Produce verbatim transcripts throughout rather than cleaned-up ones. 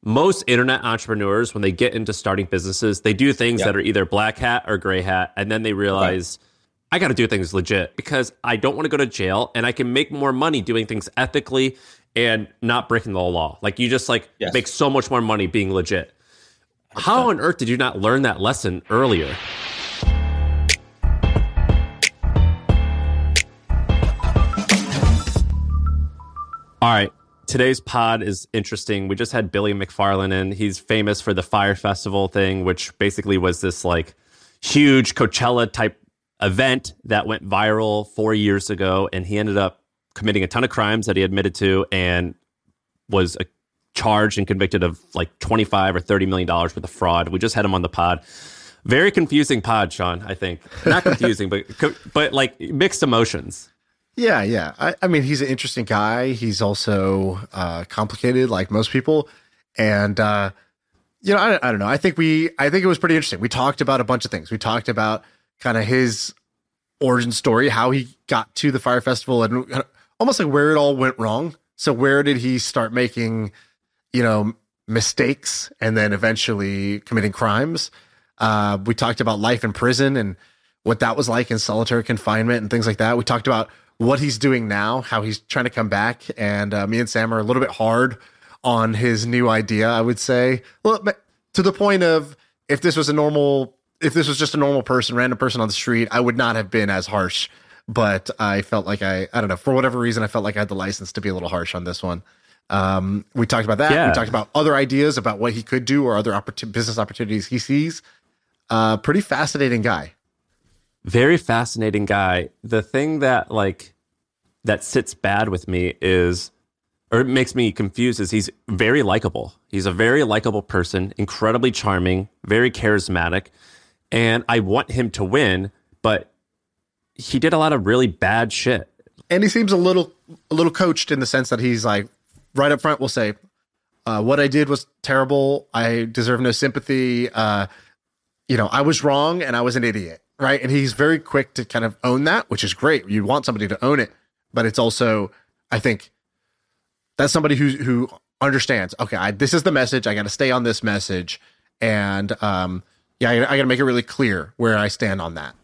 most internet entrepreneurs, when they get into starting businesses, they do things Yep. that are either black hat or gray hat. And then they realize, okay, I got to do things legit because I don't want to go to jail and I can make more money doing things ethically and not breaking the law. Like you just like Yes. make so much more money being legit. How on earth did you not learn that lesson earlier? All right. Today's pod is interesting. We just had Billy McFarland in. He's famous for the Fyre Festival thing, which basically was this like huge Coachella type event that went viral four years ago. And he ended up committing a ton of crimes that he admitted to and was uh, charged and convicted of like twenty-five or thirty million dollars worth of fraud. We just had him on the pod. Very confusing pod, Sean, I think. Not confusing, but but like mixed emotions. Yeah, yeah. I, I mean, he's an interesting guy. He's also uh, complicated, like most people. And uh, you know, I, I don't know. I think we, I think it was pretty interesting. We talked about a bunch of things. We talked about kind of his origin story, how he got to the Fyre Festival, and almost like where it all went wrong. So where did he start making, you know, mistakes and then eventually committing crimes? Uh, we talked about life in prison and what that was like in solitary confinement and things like that. We talked about what he's doing now, how he's trying to come back. And uh, me and Sam are a little bit hard on his new idea, I would say. Well, to the point of if this was a normal, if this was just a normal person, random person on the street, I would not have been as harsh. But I felt like I, I don't know, for whatever reason, I felt like I had the license to be a little harsh on this one. Um, we talked about that. Yeah. We talked about other ideas about what he could do or other oppor- business opportunities he sees. Uh, pretty fascinating guy. Very fascinating guy. The thing that like that sits bad with me is, or it makes me confused, is he's very likable. He's a very likable person, incredibly charming, very charismatic, and I want him to win, but he did a lot of really bad shit. And he seems a little a little coached in the sense that he's like, right up front will say, uh, what I did was terrible. I deserve no sympathy. Uh, you know, I was wrong and I was an idiot. Right. And he's very quick to kind of own that, which is great. You want somebody to own it. But it's also, I think, that's somebody who who understands, okay, I, this is the message. I got to stay on this message. And um, yeah, I, I got to make it really clear where I stand on that.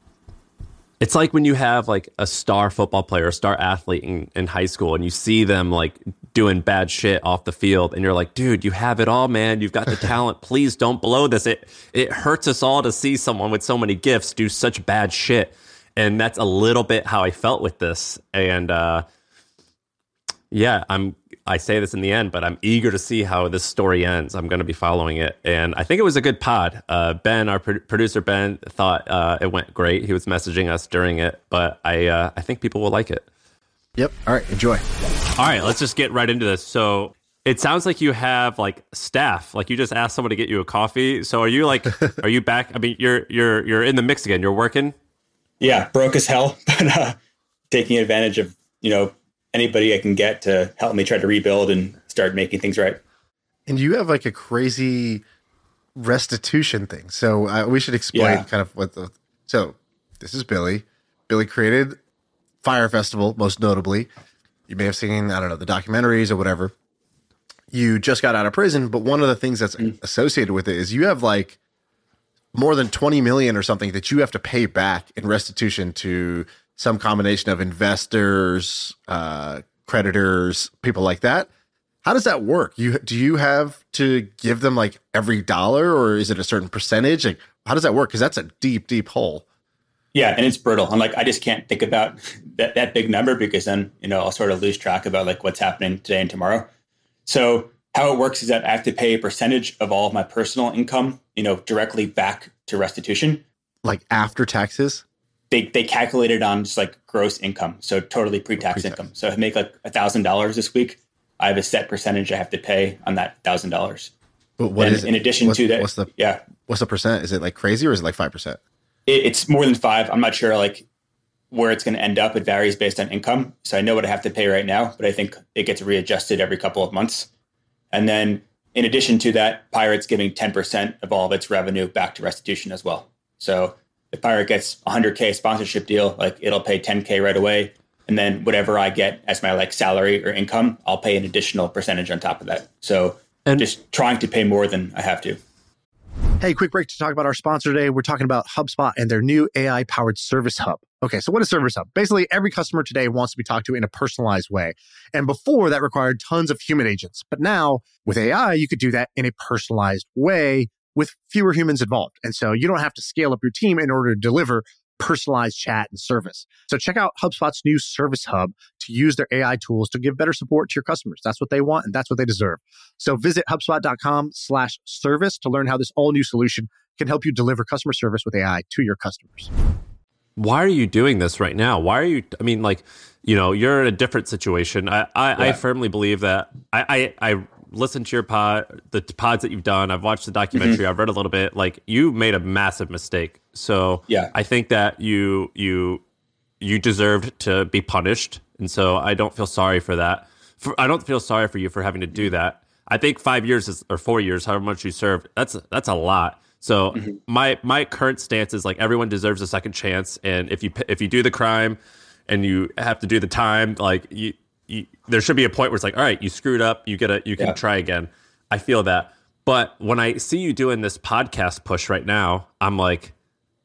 It's like when you have like a star football player, a star athlete in, in high school, and you see them like doing bad shit off the field, and you're like, dude, you have it all, man. You've got the talent. Please don't blow this. It it hurts us all to see someone with so many gifts do such bad shit. And that's a little bit how I felt with this. And uh, yeah, I'm. I say this in the end, but I'm eager to see how this story ends. I'm going to be following it. And I think it was a good pod. Uh, Ben, our pro- producer, Ben, thought uh, it went great. He was messaging us during it, but I uh, I think people will like it. Yep. All right. Enjoy. All right. Let's just get right into this. So it sounds like you have like staff, like you just asked someone to get you a coffee. So are you like, are you back? I mean, you're, you're, you're in the mix again. You're working. Yeah. Broke as hell, but uh, taking advantage of, you know, anybody I can get to help me try to rebuild and start making things right. And you have like a crazy restitution thing. So uh, we should explain Yeah. kind of what the, so this is Billy. Billy created Fyre Festival, most notably. You may have seen, I don't know, the documentaries or whatever. You just got out of prison, but one of the things that's mm. associated with it is you have like more than twenty million or something that you have to pay back in restitution to some combination of investors, uh, creditors, people like that. How does that work? You do you have to give them like every dollar, or is it a certain percentage? Like, how does that work? Because that's a deep, deep hole. Yeah, and it's brutal. I'm like, I just can't think about that, that big number because then, you know, I'll sort of lose track about like what's happening today and tomorrow. So how it works is that I have to pay a percentage of all of my personal income, you know, directly back to restitution. Like after taxes? They they calculate it on just like gross income. So totally pre-tax, pre-tax. income. So if I make like a thousand dollars this week, I have a set percentage I have to pay on that thousand dollars. But what and is it? In addition what's, to that, what's the yeah, what's the percent? Is it like crazy or is it like five percent? It, it's more than five. I'm not sure like where it's going to end up. It varies based on income. So I know what I have to pay right now, but I think it gets readjusted every couple of months. And then in addition to that, Pirate's giving ten percent of all of its revenue back to restitution as well. So if Pirate gets a one hundred K sponsorship deal, like it'll pay ten K right away. And then whatever I get as my like salary or income, I'll pay an additional percentage on top of that. So and just trying to pay more than I have to. Hey, quick break to talk about our sponsor today. We're talking about HubSpot and their new A I-powered Service Hub. Okay, so what is Service Hub? Basically, every customer today wants to be talked to in a personalized way. And before, that required tons of human agents. But now, with A I, you could do that in a personalized way with fewer humans involved. And so you don't have to scale up your team in order to deliver personalized chat and service. So check out HubSpot's new Service Hub to use their A I tools to give better support to your customers. That's what they want and that's what they deserve. So visit HubSpot.com slash service to learn how this all new solution can help you deliver customer service with A I to your customers. Why are you doing this right now? Why are you, I mean, like, you know, you're in a different situation. I, I, yeah. I firmly believe that I, I, I listened to your pod, the pods that you've done. I've watched the documentary. Mm-hmm. I've read a little bit. Like, you made a massive mistake. So yeah. I think that you you you deserved to be punished, and so I don't feel sorry for that. For, I don't feel sorry for you for having to do that. I think five years is, or four years, however much you served, that's that's a lot. So mm-hmm. my my current stance is like everyone deserves a second chance, and if you if you do the crime and you have to do the time, like you, you there should be a point where it's like, all right, you screwed up, you get a you can yeah. try again. I feel that, but when I see you doing this podcast push right now, I'm like,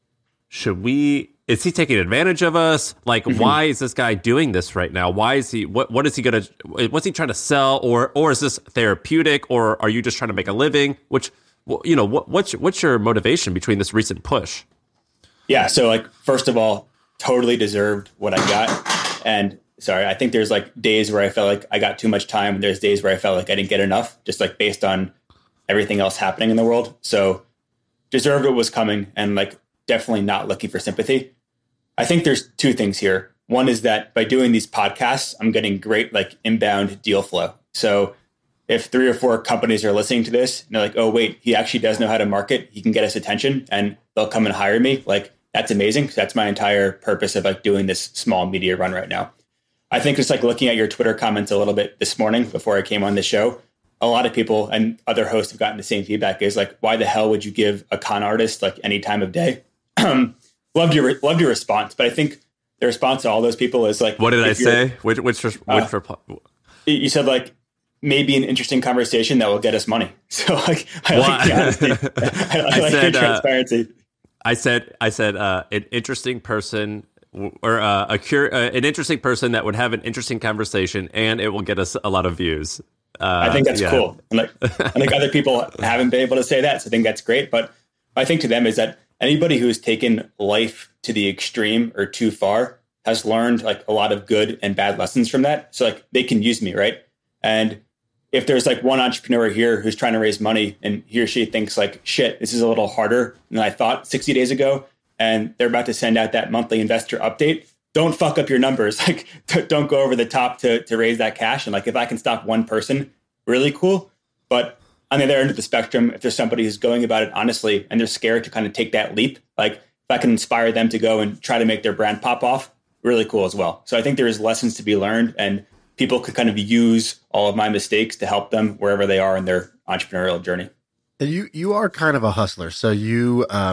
should we, is he taking advantage of us? Like, mm-hmm. why is this guy doing this right now? Why is he, what, what is he going to, what's he trying to sell? Or, or is this therapeutic? Or are you just trying to make a living? Which, well, you know, what, what's, what's your motivation between this recent push? Yeah. So like, first of all, totally deserved what I got. And sorry, I think there's like days where I felt like I got too much time. And there's days where I felt like I didn't get enough, just like based on everything else happening in the world. So deserved what was coming. And like, definitely not looking for sympathy. I think there's two things here. One is that by doing these podcasts, I'm getting great like inbound deal flow. So if three or four companies are listening to this and they're like, oh, wait, he actually does know how to market. He can get us attention and they'll come and hire me. Like, that's amazing. That's my entire purpose of like doing this small media run right now. I think just like looking at your Twitter comments a little bit this morning before I came on the show, a lot of people and other hosts have gotten the same feedback is like, why the hell would you give a con artist like any time of day? Um, loved your loved your response, but I think the response to all those people is like, what did I say? Which which which uh, reply? You said like maybe an interesting conversation that will get us money. So like, I what? like the honesty. I, I, I like said, your transparency. Uh, I said I said uh, an interesting person or uh, a cure, uh, an interesting person that would have an interesting conversation, and it will get us a lot of views. Uh, I think that's yeah. cool. And like, I think other people haven't been able to say that, so I think that's great. But I think to them is that anybody who's taken life to the extreme or too far has learned like a lot of good and bad lessons from that. So like they can use me, right? And if there's like one entrepreneur here who's trying to raise money and he or she thinks like, shit, this is a little harder than I thought sixty days ago, and they're about to send out that monthly investor update, don't fuck up your numbers. Like, don't go over the top to to raise that cash. And like, if I can stop one person, really cool. But on the other end of the spectrum, if there's somebody who's going about it honestly and they're scared to kind of take that leap, like if I can inspire them to go and try to make their brand pop off, really cool as well. So I think there is lessons to be learned, and people could kind of use all of my mistakes to help them wherever they are in their entrepreneurial journey. And you you are kind of a hustler, so you uh,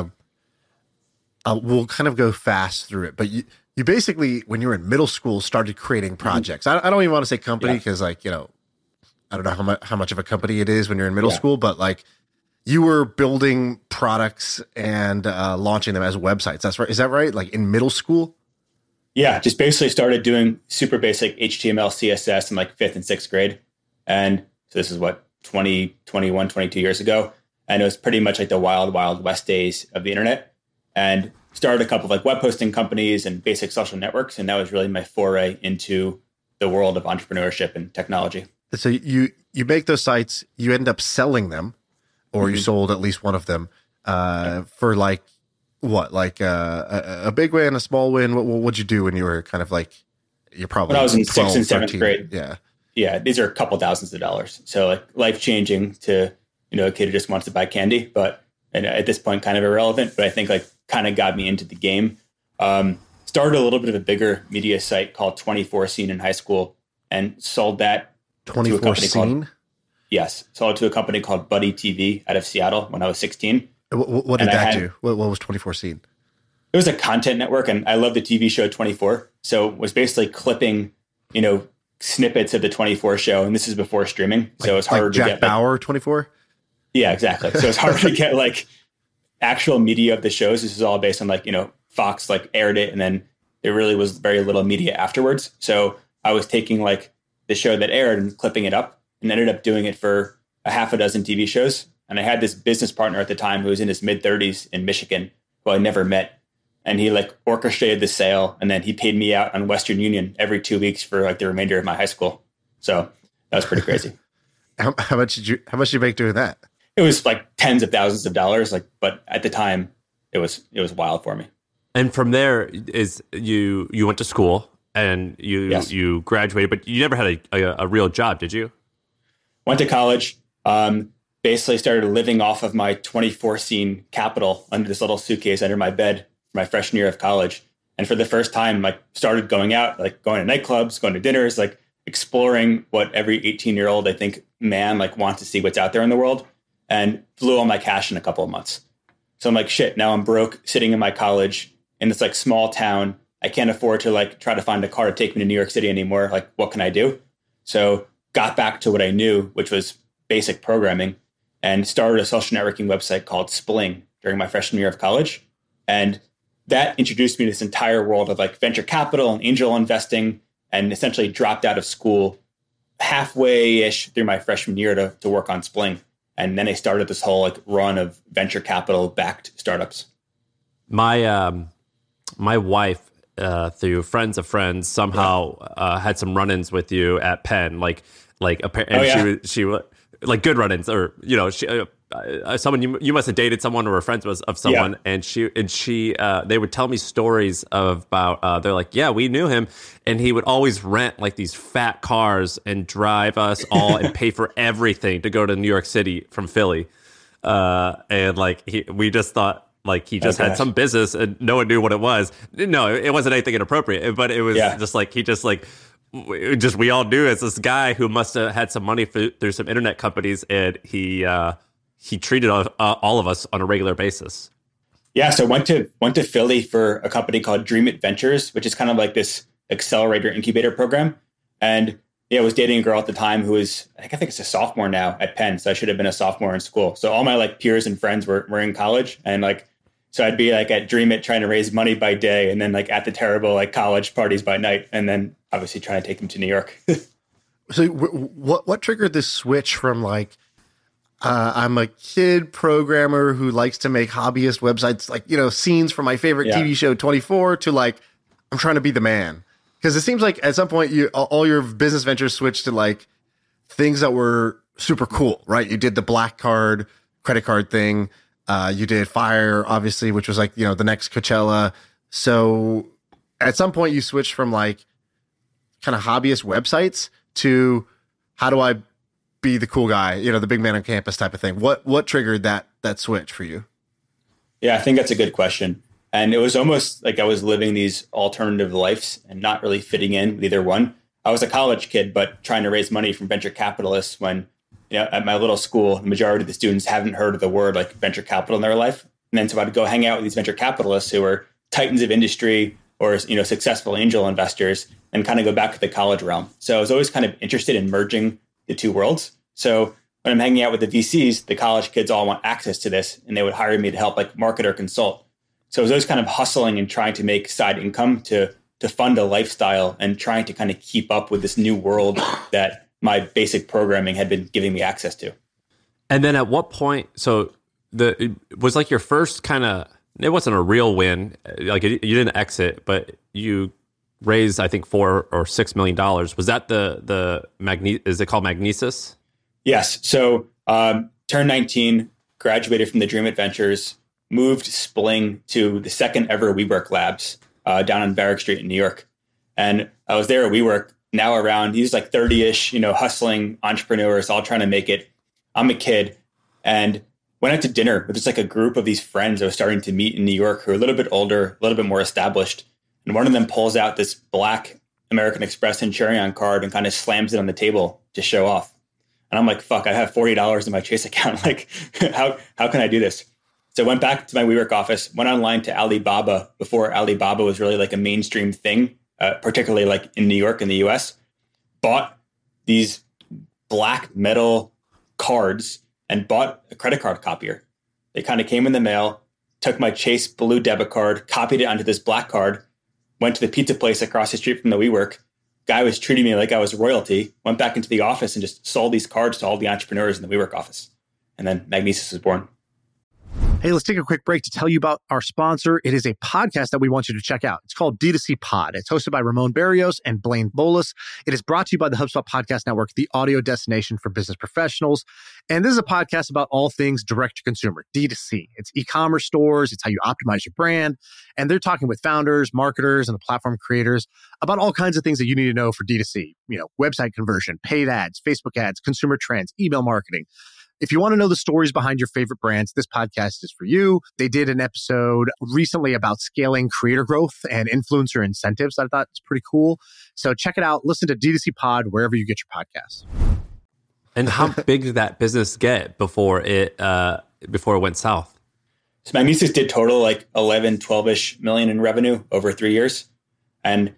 uh, will kind of go fast through it. But you you basically, when you were in middle school, started creating projects. Mm-hmm. I, I don't even want to say company because, yeah. like, you know, I don't know how much how much of a company it is when you're in middle yeah. school, but like you were building products and uh, launching them as websites. That's right. Is that right? Like in middle school? Yeah, just basically started doing super basic H T M L, C S S in like fifth and sixth grade. And so this is what, twenty, twenty-one, twenty-two years ago. And it was pretty much like the wild, wild west days of the internet. And started a couple of like web hosting companies and basic social networks. And that was really my foray into the world of entrepreneurship and technology. So you, you make those sites, you end up selling them, or mm-hmm. you sold at least one of them uh, yeah. for like, what, like uh, a, a big win, a small win? What what'd you do when you were kind of like, you're probably when I was in twelve, sixth and seventh thirteen grade? Yeah. Yeah. These are a couple thousands of dollars. So like life changing to, you know, a kid who just wants to buy candy, but and at this point kind of irrelevant, but I think like kind of got me into the game. Um, started a little bit of a bigger media site called twenty-four Scene in high school and sold that twenty-four Scene? Called, yes. Sold it to a company called Buddy T V out of Seattle when I was sixteen. What, what did and that had, do? What, what was twenty-four Scene? It was a content network, and I love the T V show twenty-four. So it was basically clipping, you know, snippets of the twenty-four show, and this is before streaming, so like, it's harder like to Jack get Bauer like, twenty-four. Yeah, exactly. So it's hard to get like actual media of the shows. This is all based on like, you know, Fox like aired it, and then there really was very little media afterwards. So I was taking like the show that aired and clipping it up, and ended up doing it for a half a dozen T V shows. And I had this business partner at the time who was in his mid thirties in Michigan, who I never met. And he like orchestrated the sale, and then he paid me out on Western Union every two weeks for like the remainder of my high school. So that was pretty crazy. how, how much did you, how much did you make doing that? It was like tens of thousands of dollars. Like, but at the time it was, it was wild for me. And from there is you, you went to school and you, Yes. you graduated, but you never had a, a, a real job, did you? Went to college, um, basically started living off of my twenty-four scene capital under this little suitcase under my bed my freshman year of college. And for the first time, like started going out, like going to nightclubs, going to dinners, like exploring what every eighteen year old, I think, man, like wants to see what's out there in the world, and blew all my cash in a couple of months. So I'm like, shit, now I'm broke sitting in my college in this like small town. I can't afford to like try to find a car to take me to New York City anymore. Like, what can I do? So got back to what I knew, which was basic programming, and started a social networking website called Spling during my freshman year of college. And that introduced me to this entire world of like venture capital and angel investing, and essentially dropped out of school halfway-ish through my freshman year to, to work on Spling. And then I started this whole like run of venture capital backed startups. My um, my wife, uh, through friends of friends, somehow uh, had some run-ins with you at Penn. Like, like, and Oh, yeah. she was she was like good run-ins, or you know, she. Uh, Uh, someone you you must have dated someone or were friends with of someone, Yeah. and she and she uh, they would tell me stories of, about uh, they're like, yeah, we knew him, and he would always rent like these fat cars and drive us all and pay for everything to go to New York City from Philly, uh, and like he, we just thought like he just Oh, had gosh. some business and no one knew what it was. No, it wasn't anything inappropriate, but it was Yeah. just like he just like. It just we all knew it's this guy who must have had some money for, through some internet companies, and he uh, he treated all, uh, all of us on a regular basis. Yeah, so went to went to Philly for a company called Dream It Ventures, which is kind of like this accelerator incubator program. And yeah, I was dating a girl at the time who was, I think I think it's a sophomore now at Penn, so I should have been a sophomore in school. So all my like peers and friends were were in college, and like so I'd be like at Dream It trying to raise money by day, and then like at the terrible like college parties by night, and then obviously trying to take them to New York. So w- what what triggered this switch from like uh, I'm a kid programmer who likes to make hobbyist websites, like, you know, scenes from my favorite Yeah. T V show twenty-four, to like I'm trying to be the man? Because it seems like at some point you all all your business ventures switched to like things that were super cool, right? You did the black card credit card thing. Uh, you did Fire, obviously, which was like, you know, the next Coachella. So at some point you switched from like kind of hobbyist websites to how do I be the cool guy, you know, the big man on campus type of thing. What what triggered that that switch for you? Yeah, I think that's a good question. And it was almost like I was living these alternative lives and not really fitting in with either one. I was a college kid, but trying to raise money from venture capitalists when, you know, at my little school, the majority of the students haven't heard of the word like venture capital in their life. And then so I'd go hang out with these venture capitalists who were titans of industry or, you know, successful angel investors, and kind of go back to the college realm. So I was always kind of interested in merging the two worlds. So when I'm hanging out with the V Cs, the college kids all want access to this, and they would hire me to help like market or consult. So I was always kind of hustling and trying to make side income to to fund a lifestyle, and trying to kind of keep up with this new world that my basic programming had been giving me access to. And then at what point? So the it was like your first kind of. It wasn't a real win. Like it, you didn't exit, but you raised, I think, four or six million dollars. Was that the the magne? Is it called Magnesis? Yes. So um, turned nineteen, graduated from the Dream It Ventures, moved Spling to the second ever WeWork Labs uh, down on Barrack Street in New York. And I was there at WeWork, now around, these like thirty-ish, you know, hustling entrepreneurs, all trying to make it. I'm a kid, and went out to dinner with just like a group of these friends I was starting to meet in New York who are a little bit older, a little bit more established. And one of them pulls out this black American Express Centurion card and kind of slams it on the table to show off. And I'm like, fuck, I have forty dollars in my Chase account. Like, how how can I do this? So I went back to my WeWork office, went online to Alibaba before Alibaba was really like a mainstream thing, uh, particularly like in New York in the U S. bought these black metal cards and bought a credit card copier. They kind of came in the mail, took my Chase blue debit card, copied it onto this black card, went to the pizza place across the street from the WeWork. Guy was treating me like I was royalty, went back into the office and just sold these cards to all the entrepreneurs in the WeWork office. And then Magnesis was born. Hey, let's take a quick break to tell you about our sponsor. It is a podcast that we want you to check out. It's called D two C Pod. It's hosted by Ramon Barrios and Blaine Bolus. It is brought to you by the HubSpot Podcast Network, the audio destination for business professionals. And this is a podcast about all things direct to consumer, D two C. It's e-commerce stores. It's how you optimize your brand. And they're talking with founders, marketers, and the platform creators about all kinds of things that you need to know for D two C. You know, website conversion, paid ads, Facebook ads, consumer trends, email marketing. If you want to know the stories behind your favorite brands, this podcast is for you. They did an episode recently about scaling creator growth and influencer incentives that I thought was pretty cool. So check it out. Listen to D two C Pod wherever you get your podcasts. And how big did that business get before it uh, before it went south? So Magnesis did total like eleven, twelve-ish million in revenue over three years. And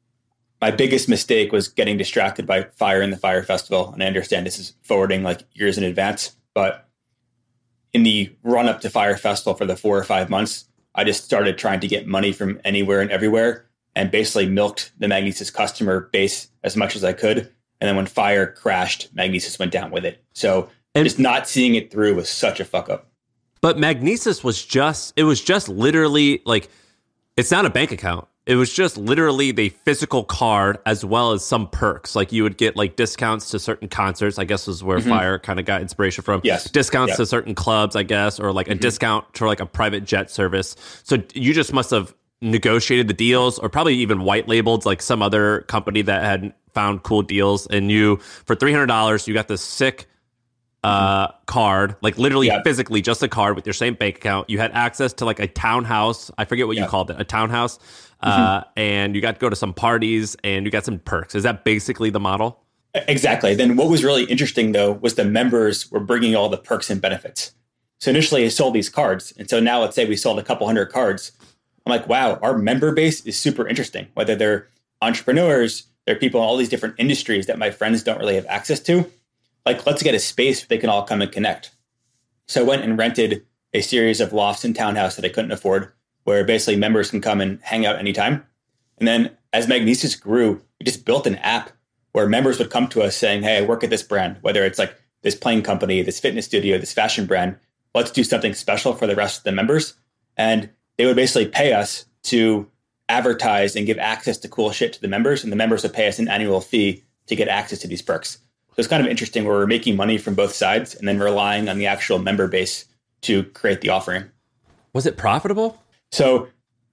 my biggest mistake was getting distracted by Fire and the Fire Festival. And I understand this is forwarding like years in advance, but in the run up to Fire Festival for the four or five months, I just started trying to get money from anywhere and everywhere and basically milked the Magnesis customer base as much as I could. And then when Fire crashed, Magnesis went down with it. So and just not seeing it through was such a fuck up. But Magnesis was just, it was just literally like, it's not a bank account. It was just literally the physical card as well as some perks. Like you would get like discounts to certain concerts, I guess is where mm-hmm. Fire kind of got inspiration from. Yes. Discounts yep. to certain clubs, I guess, or like a mm-hmm. discount to like a private jet service. So you just must have negotiated the deals or probably even white labeled like some other company that had found cool deals. And you, for three hundred dollars, you got this sick uh card, like literally yep. physically just a card with your same bank account. You had access to like a townhouse. I forget what yep. you called it, a townhouse. Uh, mm-hmm. And you got to go to some parties and you got some perks. Is that basically the model? Exactly. Then what was really interesting, though, was the members were bringing all the perks and benefits. So initially I sold these cards. And so now let's say we sold a couple hundred cards. I'm like, wow, our member base is super interesting. Whether they're entrepreneurs, they're people in all these different industries that my friends don't really have access to. Like, let's get a space where they can all come and connect. So I went and rented a series of lofts and townhouse that I couldn't afford, where basically members can come and hang out anytime. And then as Magnesis grew, we just built an app where members would come to us saying, hey, I work at this brand, whether it's like this plane company, this fitness studio, this fashion brand, let's do something special for the rest of the members. And they would basically pay us to advertise and give access to cool shit to the members. And the members would pay us an annual fee to get access to these perks. So it's kind of interesting where we're making money from both sides and then relying on the actual member base to create the offering. Was it profitable? So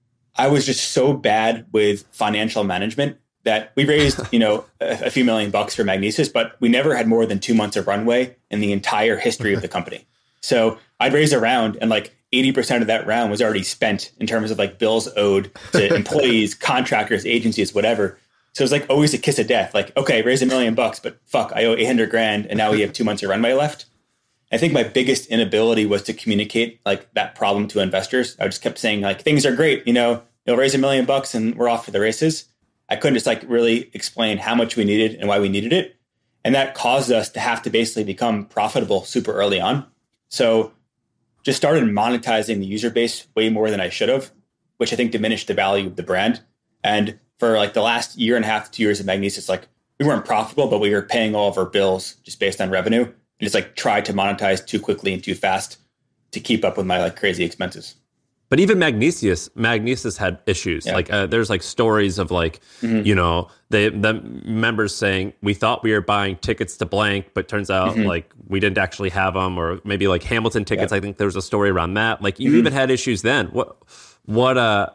I was just so bad with financial management that we raised, you know, a, a few million bucks for Magnesis, but we never had more than two months of runway in the entire history of the company. So I'd raise a round and like eighty percent of that round was already spent in terms of like bills owed to employees, contractors, agencies, whatever. So it was like always a kiss of death. Like, okay, raise a million bucks, but fuck, I owe eight hundred grand and now we have two months of runway left. I think my biggest inability was to communicate like that problem to investors. I just kept saying like, things are great, you know, you'll raise a million bucks and we're off for the races. I couldn't just like really explain how much we needed and why we needed it. And that caused us to have to basically become profitable super early on. So just started monetizing the user base way more than I should have, which I think diminished the value of the brand. And for like the last year and a half to two years of Magnesis, like we weren't profitable, but we were paying all of our bills just based on revenue. And just like tried to monetize too quickly and too fast to keep up with my like crazy expenses. But even Magnesis, Magnesis had issues. Yeah. Like uh, there's like stories of like, mm-hmm. you know, the the members saying we thought we were buying tickets to blank, but turns out mm-hmm. like we didn't actually have them, or maybe like Hamilton tickets. Yeah. I think there was a story around that. Like you mm-hmm. even had issues then. What what uh,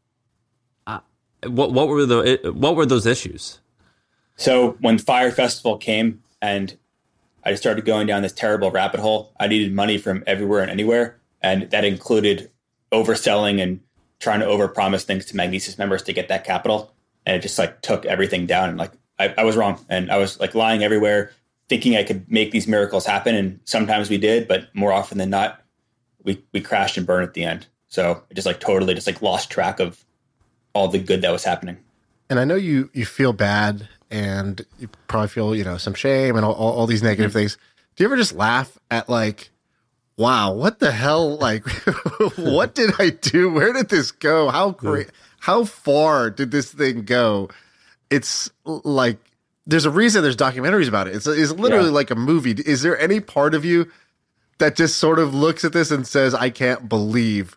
uh what what were the what were those issues? So when Fire Festival came and I started going down this terrible rabbit hole, I needed money from everywhere and anywhere, and that included overselling and trying to overpromise things to Magnesis members to get that capital. And it just like took everything down. And like, I, I was wrong. And I was like lying everywhere, thinking I could make these miracles happen. And sometimes we did, but more often than not, we, we crashed and burned at the end. So it just like totally just like lost track of all the good that was happening. And I know you, you feel bad and you probably feel, you know, some shame and all, all, all these negative things. Do you ever just laugh at like, wow, what the hell? Like, what did I do? Where did this go? How great, how far did this thing go? It's like, there's a reason there's documentaries about it. It's, it's literally yeah. like a movie. Is there any part of you that just sort of looks at this and says, I can't believe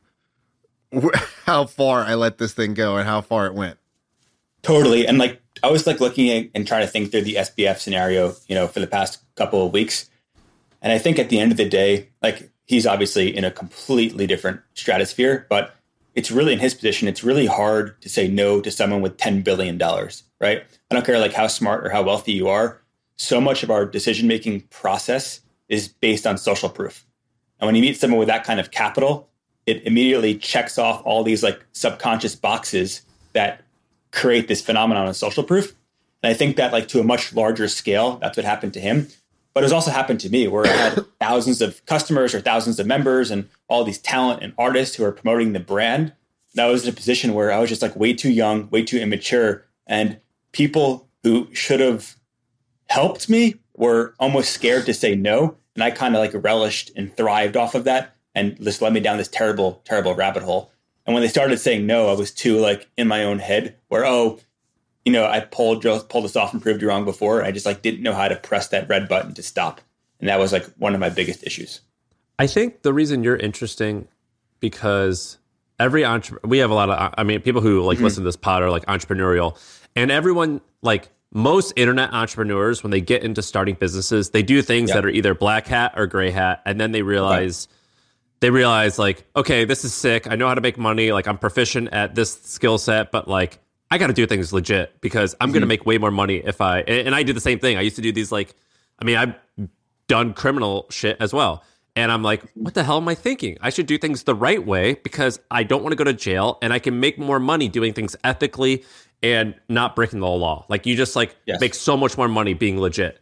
how far I let this thing go and how far it went? Totally. And like, I was like looking at and trying to think through the S B F scenario, you know, for the past couple of weeks. And I think at the end of the day, like, he's obviously in a completely different stratosphere, but it's really in his position. It's really hard to say no to someone with ten billion dollars, right? I don't care like how smart or how wealthy you are. So much of our decision-making process is based on social proof. And when you meet someone with that kind of capital, it immediately checks off all these like subconscious boxes that create this phenomenon of social proof. And I think that like to a much larger scale, that's what happened to him. But it's also happened to me where I had thousands of customers or thousands of members and all these talent and artists who are promoting the brand. And I was in a position where I was just like way too young, way too immature. And people who should have helped me were almost scared to say no. And I kind of like relished and thrived off of that and just led me down this terrible, terrible rabbit hole. And when they started saying no, I was too like in my own head where, oh, you know, I pulled pulled this off and proved you wrong before. I just like didn't know how to press that red button to stop. And that was like one of my biggest issues. I think the reason you're interesting because every entrepreneur, we have a lot of, I mean, people who like mm-hmm. listen to this pod are like entrepreneurial, and everyone, like most internet entrepreneurs, when they get into starting businesses, they do things yep. that are either black hat or gray hat. And then they realize, okay. they realize like, okay, this is sick. I know how to make money. Like I'm proficient at this skill set, but like, I got to do things legit because I'm mm-hmm. going to make way more money if I, and, and I did the same thing. I used to do these like, I mean, I've done criminal shit as well. And I'm like, what the hell am I thinking? I should do things the right way because I don't want to go to jail and I can make more money doing things ethically and not breaking the law. Like you just like yes. make so much more money being legit.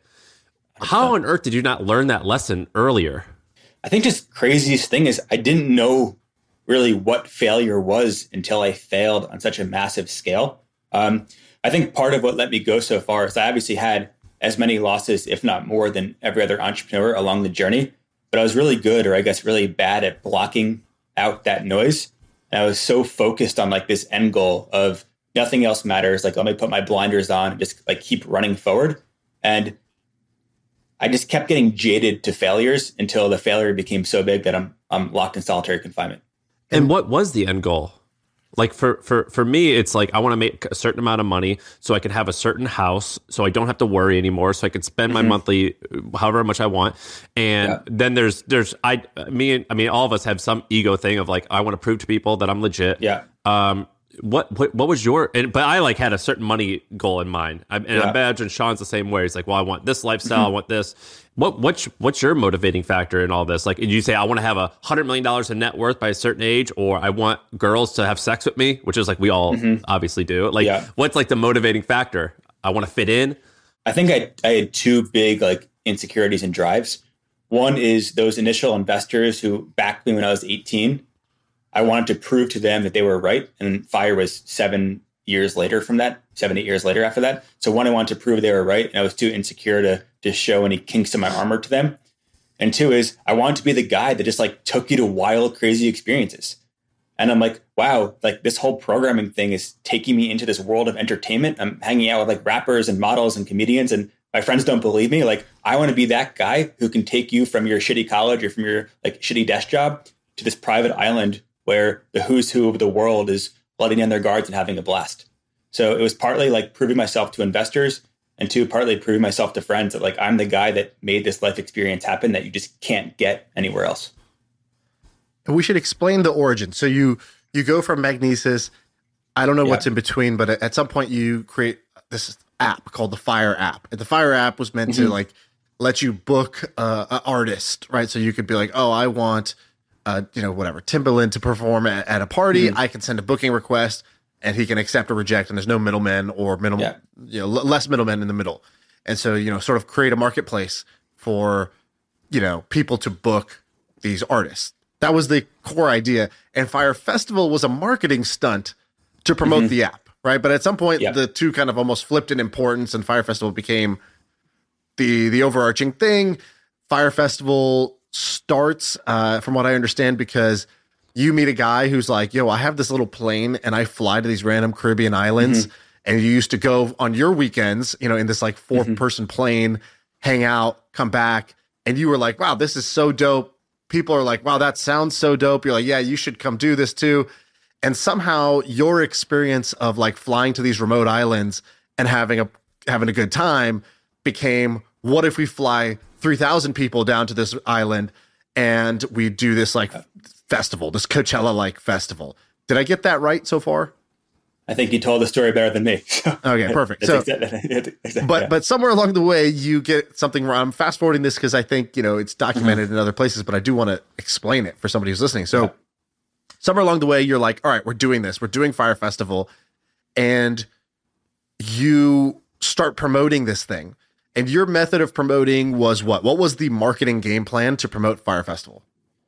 How on earth did you not learn that lesson earlier? I think just craziest thing is I didn't know really what failure was until I failed on such a massive scale. Um, I think part of what let me go so far is I obviously had as many losses, if not more, than every other entrepreneur along the journey. But I was really good, or I guess really bad at blocking out that noise. And I was so focused on like this end goal of nothing else matters. Like, let me put my blinders on and just like keep running forward. And I just kept getting jaded to failures until the failure became so big that I'm I'm locked in solitary confinement. And what was the end goal? Like for, for, for me, it's like I want to make a certain amount of money so I can have a certain house so I don't have to worry anymore. So I can spend my mm-hmm. monthly however much I want. And yeah. then there's there's I me and I mean all of us have some ego thing of like I want to prove to people that I'm legit. Yeah. Um. What what what was your? And, but I like had a certain money goal in mind. I, and yeah. I imagine Sean's the same way. He's like, well, I want this lifestyle. Mm-hmm. I want this. What what's what's your motivating factor in all this? Like, did you say I want to have a hundred million dollars in net worth by a certain age, or I want girls to have sex with me, which is like we all mm-hmm. obviously do. Like, yeah. what's like the motivating factor? I want to fit in. I think I I had two big like insecurities and drives. One is those initial investors who backed me when I was eighteen. I wanted to prove to them that they were right. And FIRE was seven years later from that, seven, eight years later after that. So one, I wanted to prove they were right. And I was too insecure to, to show any kinks in my armor to them. And two is I wanted to be the guy that just like took you to wild, crazy experiences. And I'm like, wow, like this whole programming thing is taking me into this world of entertainment. I'm hanging out with like rappers and models and comedians, and my friends don't believe me. Like, I want to be that guy who can take you from your shitty college or from your like shitty desk job to this private island where the who's who of the world is letting down their guards and having a blast. So it was partly like proving myself to investors, and two, partly proving myself to friends that like I'm the guy that made this life experience happen that you just can't get anywhere else. And we should explain the origin. So you you go from Magnesis. I don't know yeah. what's in between, but at some point you create this app called the FIRE app. And the FIRE app was meant mm-hmm. to like let you book uh, an artist, right? So you could be like, oh, I want Uh, you know, whatever, Timbaland to perform at, at a party. Mm-hmm. I can send a booking request and he can accept or reject, and there's no middlemen or minimal, yeah. you know, l- less middlemen in the middle. And so, you know, sort of create a marketplace for, you know, people to book these artists. That was the core idea. And FIRE Festival was a marketing stunt to promote mm-hmm. the app, right? But at some point, yeah. the two kind of almost flipped in importance, and Fire Festival became the the overarching thing. Fire Festival starts, uh, from what I understand, because you meet a guy who's like, yo, I have this little plane and I fly to these random Caribbean islands. Mm-hmm. And you used to go on your weekends, you know, in this like four mm-hmm. person plane, hang out, come back. And you were like, wow, this is so dope. People are like, wow, that sounds so dope. You're like, yeah, you should come do this too. And somehow your experience of like flying to these remote islands and having a having a good time became, what if we fly three thousand people down to this island and we do this like festival, this Coachella-like festival. Did I get that right so far? I think you told the story better than me. So. Okay, perfect. So, exactly, but yeah. but somewhere along the way, you get something wrong. I'm fast forwarding this because I think, you know, it's documented mm-hmm. in other places, but I do want to explain it for somebody who's listening. So yeah. somewhere along the way, you're like, all right, we're doing this. We're doing Fire Festival. And you start promoting this thing. And your method of promoting was what? What was the marketing game plan to promote Fire Festival?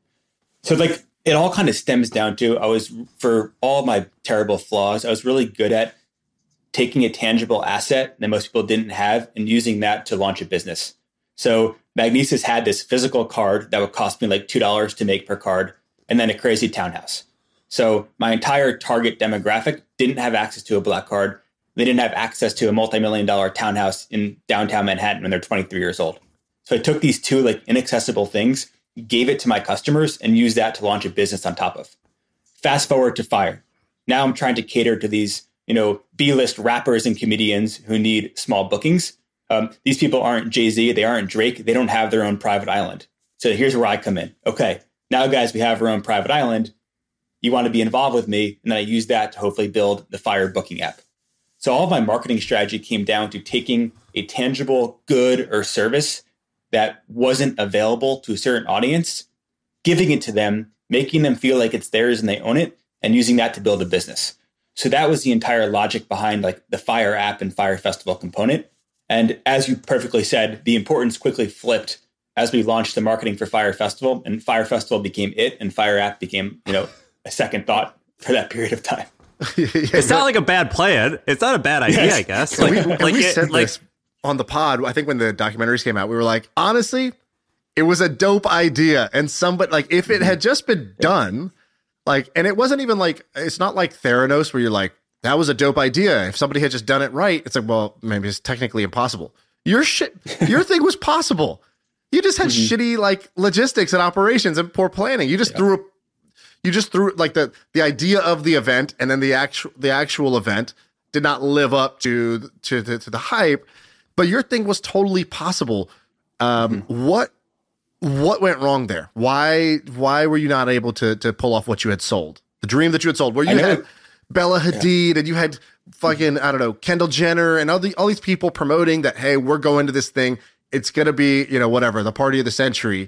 So like, it all kind of stems down to, I was, for all my terrible flaws, I was really good at taking a tangible asset that most people didn't have and using that to launch a business. So Magnesis had this physical card that would cost me like two dollars to make per card, and then a crazy townhouse. So my entire target demographic didn't have access to a black card. They didn't have access to a multi-million dollar townhouse in downtown Manhattan when they're twenty-three years old. So I took these two like inaccessible things, gave it to my customers, and used that to launch a business on top of. Fast forward to Fire. Now I'm trying to cater to these, you know, B-list rappers and comedians who need small bookings. Um, these people aren't Jay-Z, they aren't Drake, they don't have their own private island. So here's where I come in. Okay, now guys, we have our own private island. You want to be involved with me, and then I use that to hopefully build the Fire booking app. So all of my marketing strategy came down to taking a tangible good or service that wasn't available to a certain audience, giving it to them, making them feel like it's theirs and they own it, and using that to build a business. So that was the entire logic behind like the Fire app and Fire Festival component. And as you perfectly said, the importance quickly flipped as we launched the marketing for Fire Festival, and Fire Festival became it, and Fire app became, you know, a second thought for that period of time. yeah, it's not like a bad plan. It's not a bad idea, yes. I guess. Like, we, like we it, said like, this on the pod. I think when the documentaries came out, we were like, honestly, it was a dope idea. And somebody, like, if it had just been done, like, and it wasn't even like, it's not like Theranos where you're like, that was a dope idea. If somebody had just done it right, it's like, well, maybe it's technically impossible. Your shit, your thing was possible. You just had mm-hmm. shitty like logistics and operations and poor planning. You just yeah. threw a You just threw like the the idea of the event, and then the actual the actual event did not live up to to the, to the hype. But your thing was totally possible. Um, mm-hmm. What what went wrong there? Why why were you not able to to pull off what you had sold? The dream that you had sold, where you had Bella Hadid yeah. and you had fucking I don't know Kendall Jenner and all the all these people promoting that, hey, we're going to this thing. It's gonna be, you know, whatever, the party of the century.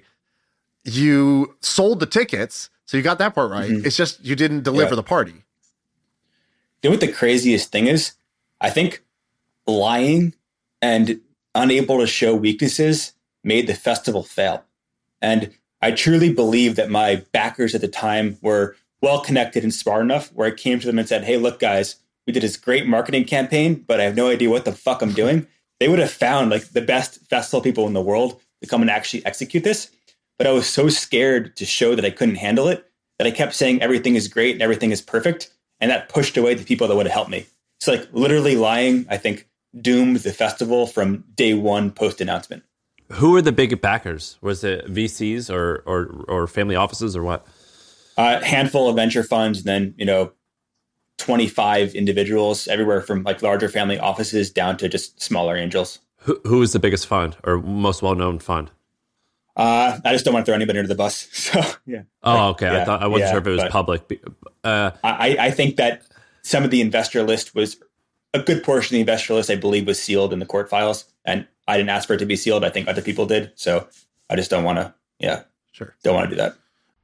You sold the tickets. So you got that part right. Mm-hmm. It's just you didn't deliver yeah. the party. You know what the craziest thing is? I think lying and unable to show weaknesses made the festival fail. And I truly believe that my backers at the time were well connected and smart enough where I came to them and said, hey, look, guys, we did this great marketing campaign, but I have no idea what the fuck I'm doing. They would have found like the best festival people in the world to come and actually execute this. But I was so scared to show that I couldn't handle it that I kept saying everything is great and everything is perfect. And that pushed away the people that would have helped me. So like literally lying, I think, doomed the festival from day one post-announcement. Who were the big backers? Was it V Cs or or, or family offices or what? A uh, handful of venture funds, and then, you know, twenty-five individuals, everywhere from like larger family offices down to just smaller angels. Who Who was the biggest fund or most well-known fund? Uh, I just don't want to throw anybody under the bus. So yeah. Oh, okay. Yeah, I thought I wasn't yeah, sure if it was public. Uh, I, I think that some of the investor list was a good portion of the investor list, I believe, was sealed in the court files, and I didn't ask for it to be sealed. I think other people did. So I just don't want to. Yeah, sure. Don't want to do that.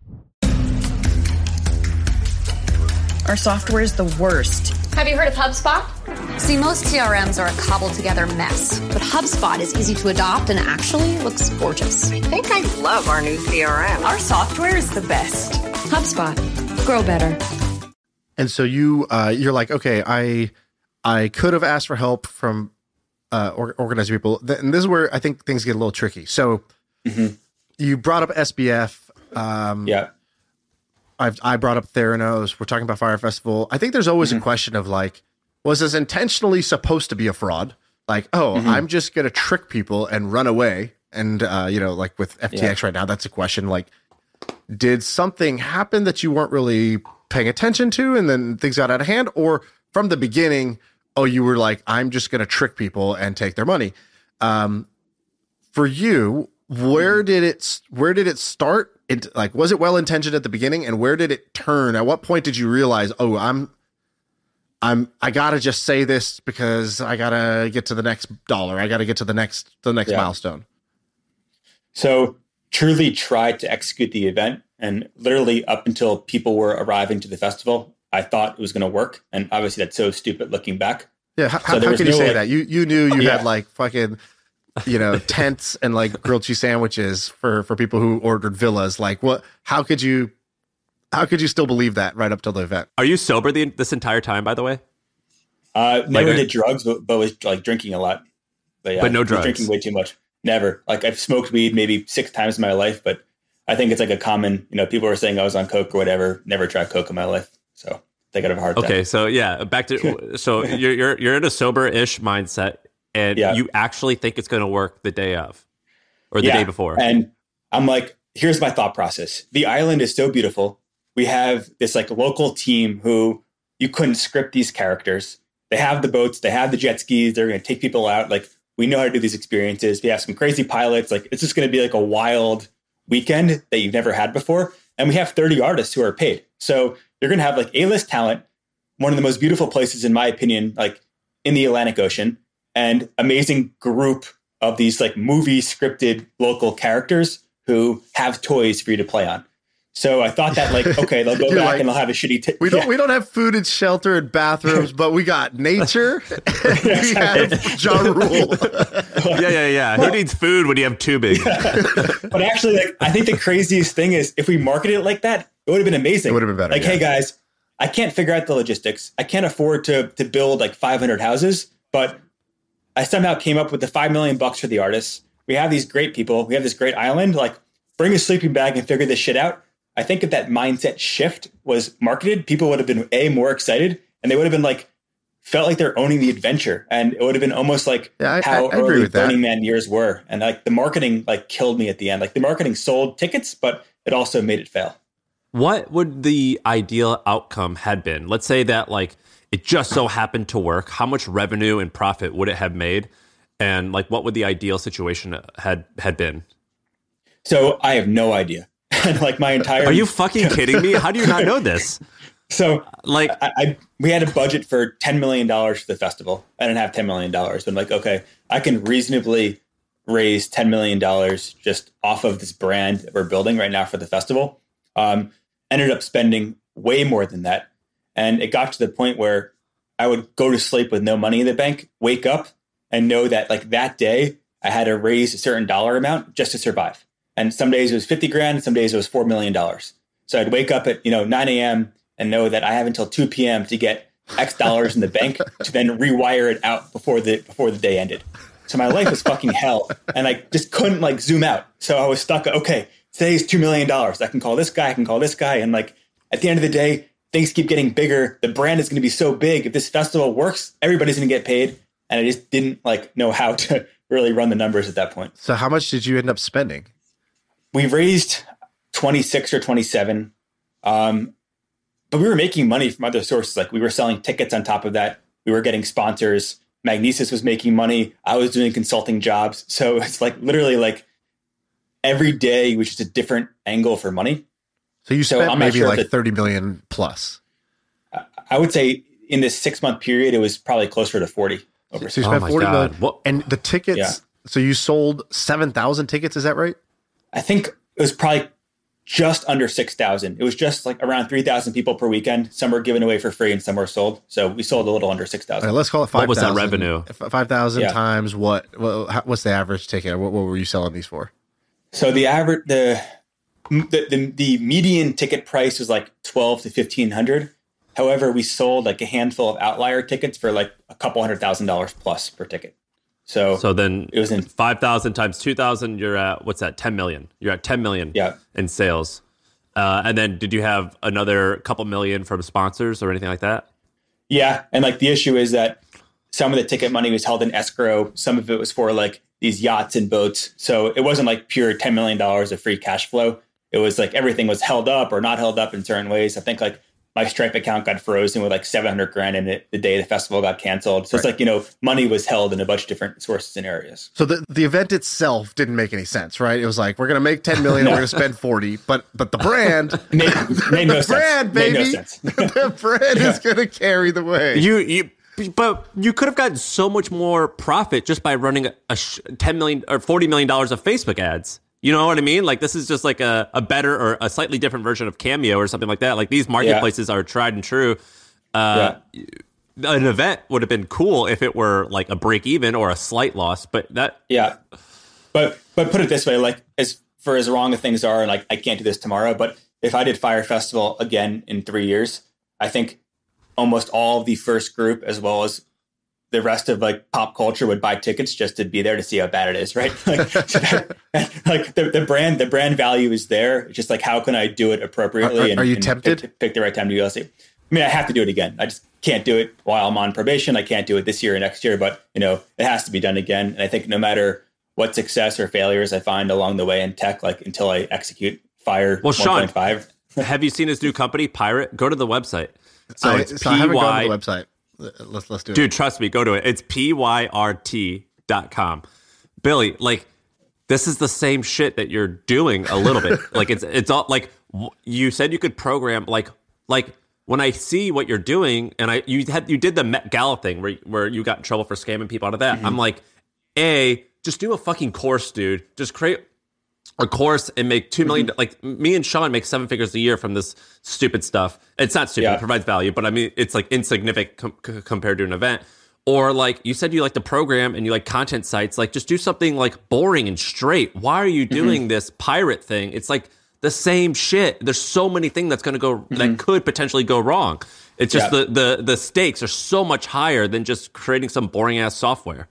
Our software is the worst. Have you heard of HubSpot? See, most C R Ms are a cobbled together mess, but HubSpot is easy to adopt and actually looks gorgeous. I think I love our new C R M. Our software is the best. HubSpot. Grow better. And so you, uh, you're like, okay, I, I could have asked for help from uh, or, organizing people. And this is where I think things get a little tricky. So mm-hmm. you brought up S B F. Um, yeah. I've, I brought up Theranos. We're talking about Fire Festival. I think there's always mm-hmm. a question of like, was this intentionally supposed to be a fraud? Like, oh, mm-hmm. I'm just going to trick people and run away. And, uh, you know, like with F T X yeah. right now, that's a question. Like, did something happen that you weren't really paying attention to and then things got out of hand? Or from the beginning, oh, you were like, I'm just going to trick people and take their money. Um, for you, where did it, where did it start? It, like, was it well-intentioned at the beginning, and where did it turn? At what point did you realize, oh, I'm, I'm, I gotta just say this because I gotta get to the next dollar. I gotta get to the next, the next yeah. milestone. So truly tried to execute the event, and literally up until people were arriving to the festival, I thought it was going to work. And obviously that's so stupid looking back. Yeah. How, so how can no, you say like, that? You, you knew you yeah. had like fucking, you know, tents and like grilled cheese sandwiches for, for people who ordered villas. Like what, how could you, how could you still believe that right up till the event? Are you sober the, this entire time, by the way? Uh, never like, did drugs, but, but was like drinking a lot. But, yeah, but no drugs. Drinking way too much. Never. Like I've smoked weed maybe six times in my life, but I think it's like a common, you know, people are saying I was on coke or whatever. Never tried coke in my life. So they got a hard time. Okay. So yeah, back to, so you're, you're, you're in a sober-ish mindset, and yeah. you actually think it's going to work the day of or the yeah. day before. And I'm like, here's my thought process. The island is so beautiful. We have this like local team who you couldn't script these characters. They have the boats, they have the jet skis. They're going to take people out. Like we know how to do these experiences. We have some crazy pilots. Like it's just going to be like a wild weekend that you've never had before. And we have thirty artists who are paid. So you're going to have like A-list talent, one of the most beautiful places, in my opinion, like in the Atlantic Ocean, and amazing group of these like movie scripted local characters who have toys for you to play on. So I thought that like, okay, they'll go back like, and they'll have a shitty. T- we don't yeah. we don't have food and shelter and bathrooms, but we got nature. And we have Ja Rule. yeah, yeah, yeah. Who needs food when you have tubing? Yeah. But actually, like, I think the craziest thing is if we marketed it like that, it would have been amazing. It would have been better. Like, yeah. hey guys, I can't figure out the logistics. I can't afford to to build like five hundred houses, but I somehow came up with the five million bucks for the artists. We have these great people. We have this great island. Like, bring a sleeping bag and figure this shit out. I think if that mindset shift was marketed, people would have been a more excited, and they would have been like felt like they're owning the adventure, and it would have been almost like yeah, I, how I, I early Burning Man years were. And like the marketing like killed me at the end. Like the marketing sold tickets, but it also made it fail. What would the ideal outcome had been? Let's say that like it just so happened to work. How much revenue and profit would it have made? And like what would the ideal situation had had been? So I have no idea. And like my entire Are you fucking kidding me? How do you not know this? So like I, I we had a budget for ten million dollars for the festival. I didn't have ten million dollars, but I'm like, okay, I can reasonably raise ten million dollars just off of this brand that we're building right now for the festival. Um, ended up spending way more than that. And it got to the point where I would go to sleep with no money in the bank, wake up and know that like that day I had to raise a certain dollar amount just to survive. And some days it was fifty grand, some days it was four million dollars. So I'd wake up at, you know, nine a.m. and know that I have until two p.m. to get X dollars in the bank to then rewire it out before the before the day ended. So my life was fucking hell. And I just couldn't like zoom out. So I was stuck. Okay, today's two million dollars. I can call this guy, I can call this guy. And like at the end of the day, things keep getting bigger. The brand is going to be so big. If this festival works, everybody's going to get paid. And I just didn't like know how to really run the numbers at that point. So how much did you end up spending? We raised twenty-six or twenty-seven, um, but we were making money from other sources. Like we were selling tickets on top of that. We were getting sponsors. Magnesis was making money. I was doing consulting jobs. So it's like literally like every day was just a different angle for money. So you spent so maybe sure like that, thirty million plus. I would say in this six month period, it was probably closer to forty. Over. So you spent oh forty God. million. What? And the tickets, yeah. So you sold seven thousand tickets. Is that right? I think it was probably just under six thousand. It was just like around three thousand people per weekend. Some were given away for free and some were sold. So we sold a little under six thousand. Right, let's call it five thousand. What was that revenue? five thousand yeah. times what, what? What's the average ticket? What, what were you selling these for? So the average, the, the, the, the median ticket price was like twelve to fifteen hundred. However, we sold like a handful of outlier tickets for like a couple hundred thousand dollars plus per ticket. So, so then it was in five thousand times two thousand. You're at what's that? ten million. You're at ten million yeah. in sales. Uh, and then did you have another couple million from sponsors or anything like that? Yeah. And like the issue is that some of the ticket money was held in escrow. Some of it was for like these yachts and boats. So it wasn't like pure ten million dollars of free cash flow. It was like everything was held up or not held up in certain ways. I think like my Stripe account got frozen with like seven hundred grand in it the day the festival got canceled. So right. It's like, you know, money was held in a bunch of different sources and areas. So the, the event itself didn't make any sense, right? It was like, we're going to make ten million no. and we're going to spend forty, but but the brand, made, made no the sense. brand, baby, made no sense. the brand yeah. is going to carry the way. You, you, but you could have gotten so much more profit just by running a, a ten million or forty million dollars of Facebook ads. You know what I mean? Like, this is just like a, a better or a slightly different version of Cameo or something like that. Like, these marketplaces yeah. are tried and true. Uh, yeah. An event would have been cool if it were like a break even or a slight loss, but that. Yeah. But, but put it this way, like, as for as wrong as things are, and like, I can't do this tomorrow, but if I did Fyre Festival again in three years, I think almost all of the first group, as well as the rest of like pop culture, would buy tickets just to be there to see how bad it is, right? Like, so that, like the, the brand, the brand value is there. It's just like, how can I do it appropriately? Are, are, and, are you and tempted? Pick, pick the right time to go see. I mean, I have to do it again. I just can't do it while I'm on probation. I can't do it this year or next year, but you know, it has to be done again. And I think no matter what success or failures I find along the way in tech, like until I execute Fyre well, Sean, one point five. Have you seen his new company, Pyret? Go to the website. So I, it's so P Y. I haven't gone to the website. Let's let's do it. Dude, trust me, go to it. It's P Y R T dot com. Billy, like, this is the same shit that you're doing a little bit. Like, it's it's all like you said you could program like like when I see what you're doing, and I you had you did the Met Gala thing where where you got in trouble for scamming people out of that. Mm-hmm. I'm like, A, just do a fucking course, dude. Just create a course and make two million. Mm-hmm. Like me and Sean make seven figures a year from this stupid stuff. It's not stupid; yeah. It provides value, but I mean, it's like insignificant com- c- compared to an event. Or like you said, you like the program and you like content sites. Like just do something like boring and straight. Why are you doing mm-hmm. this Pyret thing? It's like the same shit. There's so many things that's going to go mm-hmm. that could potentially go wrong. It's just yeah. the the the stakes are so much higher than just creating some boring ass software.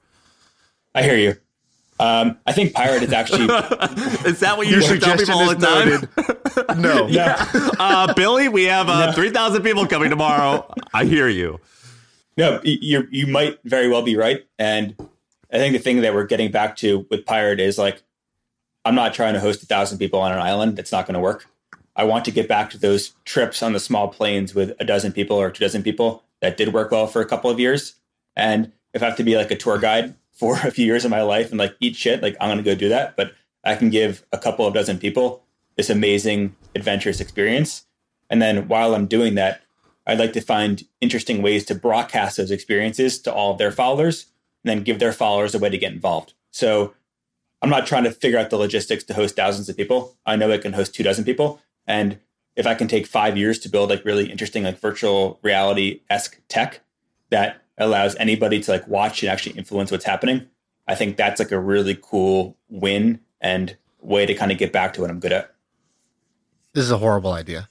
I hear you. Um, I think Pyret is actually. Is that what you tell people all the time? No. Yeah. Uh, Billy, we have uh, no. three thousand people coming tomorrow. I hear you. No, you you might very well be right. And I think the thing that we're getting back to with Pyret is like, I'm not trying to host a thousand people on an island. It's not going to work. I want to get back to those trips on the small planes with a dozen people or two dozen people that did work well for a couple of years. And if I have to be like a tour guide for a few years of my life and like eat shit, like I'm going to go do that. But I can give a couple of dozen people this amazing adventurous experience. And then while I'm doing that, I'd like to find interesting ways to broadcast those experiences to all of their followers and then give their followers a way to get involved. So I'm not trying to figure out the logistics to host thousands of people. I know I can host two dozen people. And if I can take five years to build like really interesting, like virtual reality-esque tech that allows anybody to like watch and actually influence what's happening, I think that's like a really cool win and way to kind of get back to what I'm good at. This is a horrible idea.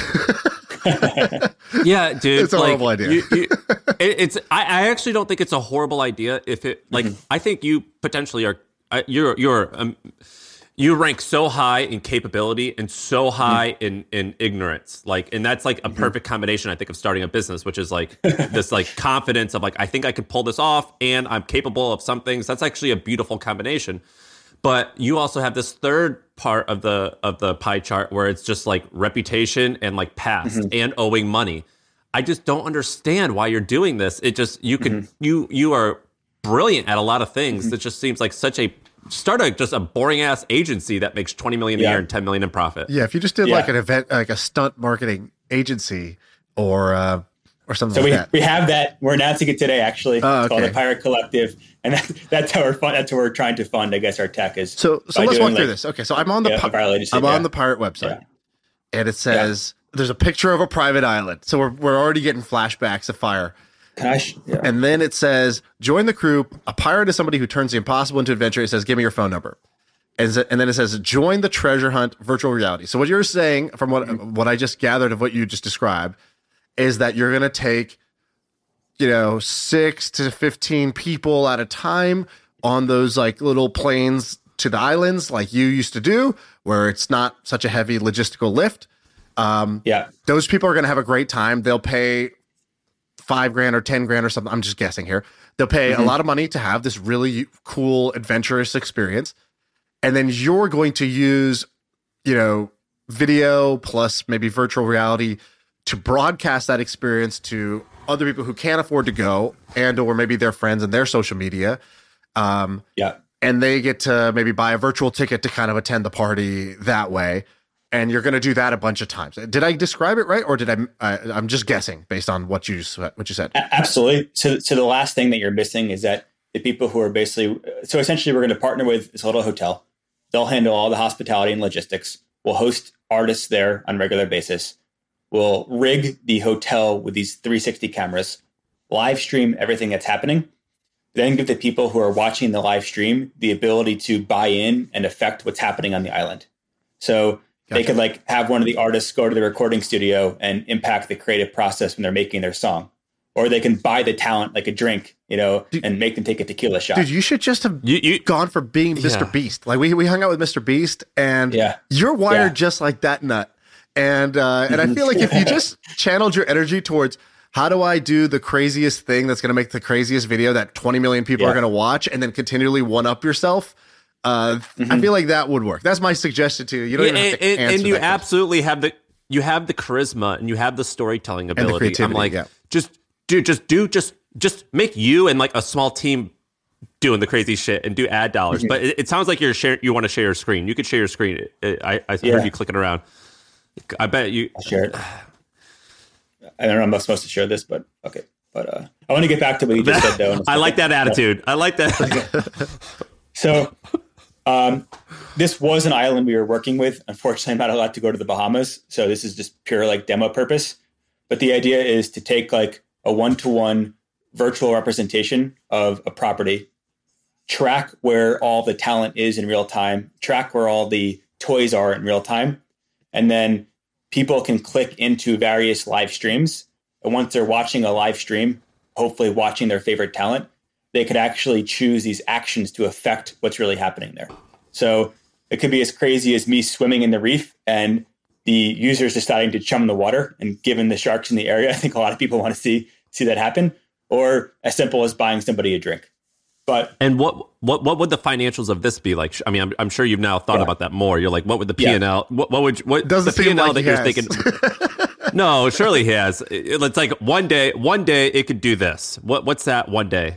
Yeah, dude. It's a like, horrible idea. you, you, it, it's. I, I actually don't think it's a horrible idea. If it like, mm-hmm. I think you potentially are. Uh, you're you're um, you rank so high in capability and so high mm-hmm. in in ignorance. Like, and that's like a mm-hmm. perfect combination, I think, of starting a business, which is like this like confidence of like, I think I could pull this off, and I'm capable of some things. That's actually a beautiful combination. But you also have this third part of the of the pie chart where it's just like reputation and like past mm-hmm. and owing money. I just don't understand why you're doing this. It just you could mm-hmm. you you are brilliant at a lot of things. Mm-hmm. It just seems like such a start a just a boring ass agency that makes twenty million a yeah. year and ten million in profit. Yeah, if you just did yeah. like an event, like a stunt marketing agency or uh, or something so like we, that. we have that. We're announcing it today, actually. Oh, it's called okay. the Pyret Collective. And that, that's how we're fun, that's how we're trying to fund, I guess, our tech is. So so let's walk through like, this. Okay, so I'm on the yeah, Pi- agency, I'm yeah. on the Pyret website, yeah. and it says yeah. there's a picture of a private island. So we're we're already getting flashbacks of Fyre. Can I sh- yeah. And then it says, join the crew. A pirate is somebody who turns the impossible into adventure. It says, give me your phone number. And, and then it says, join the treasure hunt virtual reality. So what you're saying, from what mm-hmm. what I just gathered of what you just described, is that you're going to take, you know, six to fifteen people at a time on those like little planes to the islands like you used to do, where it's not such a heavy logistical lift. Um, yeah. Those people are going to have a great time. They'll pay five grand or ten grand or something. I'm just guessing here. They'll pay mm-hmm. a lot of money to have this really cool, adventurous experience. And then you're going to use, you know, video plus maybe virtual reality to broadcast that experience to other people who can't afford to go, and or maybe their friends and their social media. Um, yeah. And they get to maybe buy a virtual ticket to kind of attend the party that way. And you're going to do that a bunch of times. Did I describe it right, or did I? I I'm just guessing based on what you what you said. Absolutely. So, so the last thing that you're missing is that the people who are basically so essentially, we're going to partner with this little hotel. They'll handle all the hospitality and logistics. We'll host artists there on a regular basis. We'll rig the hotel with these three sixty cameras, live stream everything that's happening. Then give the people who are watching the live stream the ability to buy in and affect what's happening on the island. So gotcha. They could like have one of the artists go to the recording studio and impact the creative process when they're making their song. Or they can buy the talent like a drink, you know, dude, and make them take a tequila shot. Dude, you should just have you, you, gone for being Mister Yeah. Beast. Like we we hung out with Mister Beast, and yeah. you're wired yeah. just like that nut. And uh, and I feel like if you just channeled your energy towards how do I do the craziest thing that's going to make the craziest video that twenty million people yeah. are going to watch, and then continually one up yourself, uh, mm-hmm. I feel like that would work. That's my suggestion to you. You don't yeah, even have to and, answer and you that absolutely have the you have the charisma and you have the storytelling ability. The I'm like, yeah. just do, just do, just just make you and like a small team doing the crazy shit and do ad dollars. Mm-hmm. But it, it sounds like you're share, you want to share your screen. You could share your screen. I I yeah. heard you clicking around. I bet you I'll share it. I don't know if I'm supposed to share this, but okay. But uh, I want to get back to what you just said, though. I like that attitude. I like that. So um, this was an island we were working with. Unfortunately, I'm not allowed to go to the Bahamas. So this is just pure like demo purpose. But the idea is to take like a one-to-one virtual representation of a property, track where all the talent is in real time, track where all the toys are in real time, and then people can click into various live streams. And once they're watching a live stream, hopefully watching their favorite talent, they could actually choose these actions to affect what's really happening there. So it could be as crazy as me swimming in the reef and the users deciding to chum in the water. And given the sharks in the area, I think a lot of people want to see see that happen. Or as simple as buying somebody a drink. But and what what what would the financials of this be like? I mean, I'm, I'm sure you've now thought yeah. about that more. You're like, what would the P and L? Yeah. What, what would what does the P and L like that you're thinking? No, surely he has. It's like one day, one day it could do this. What what's that one day?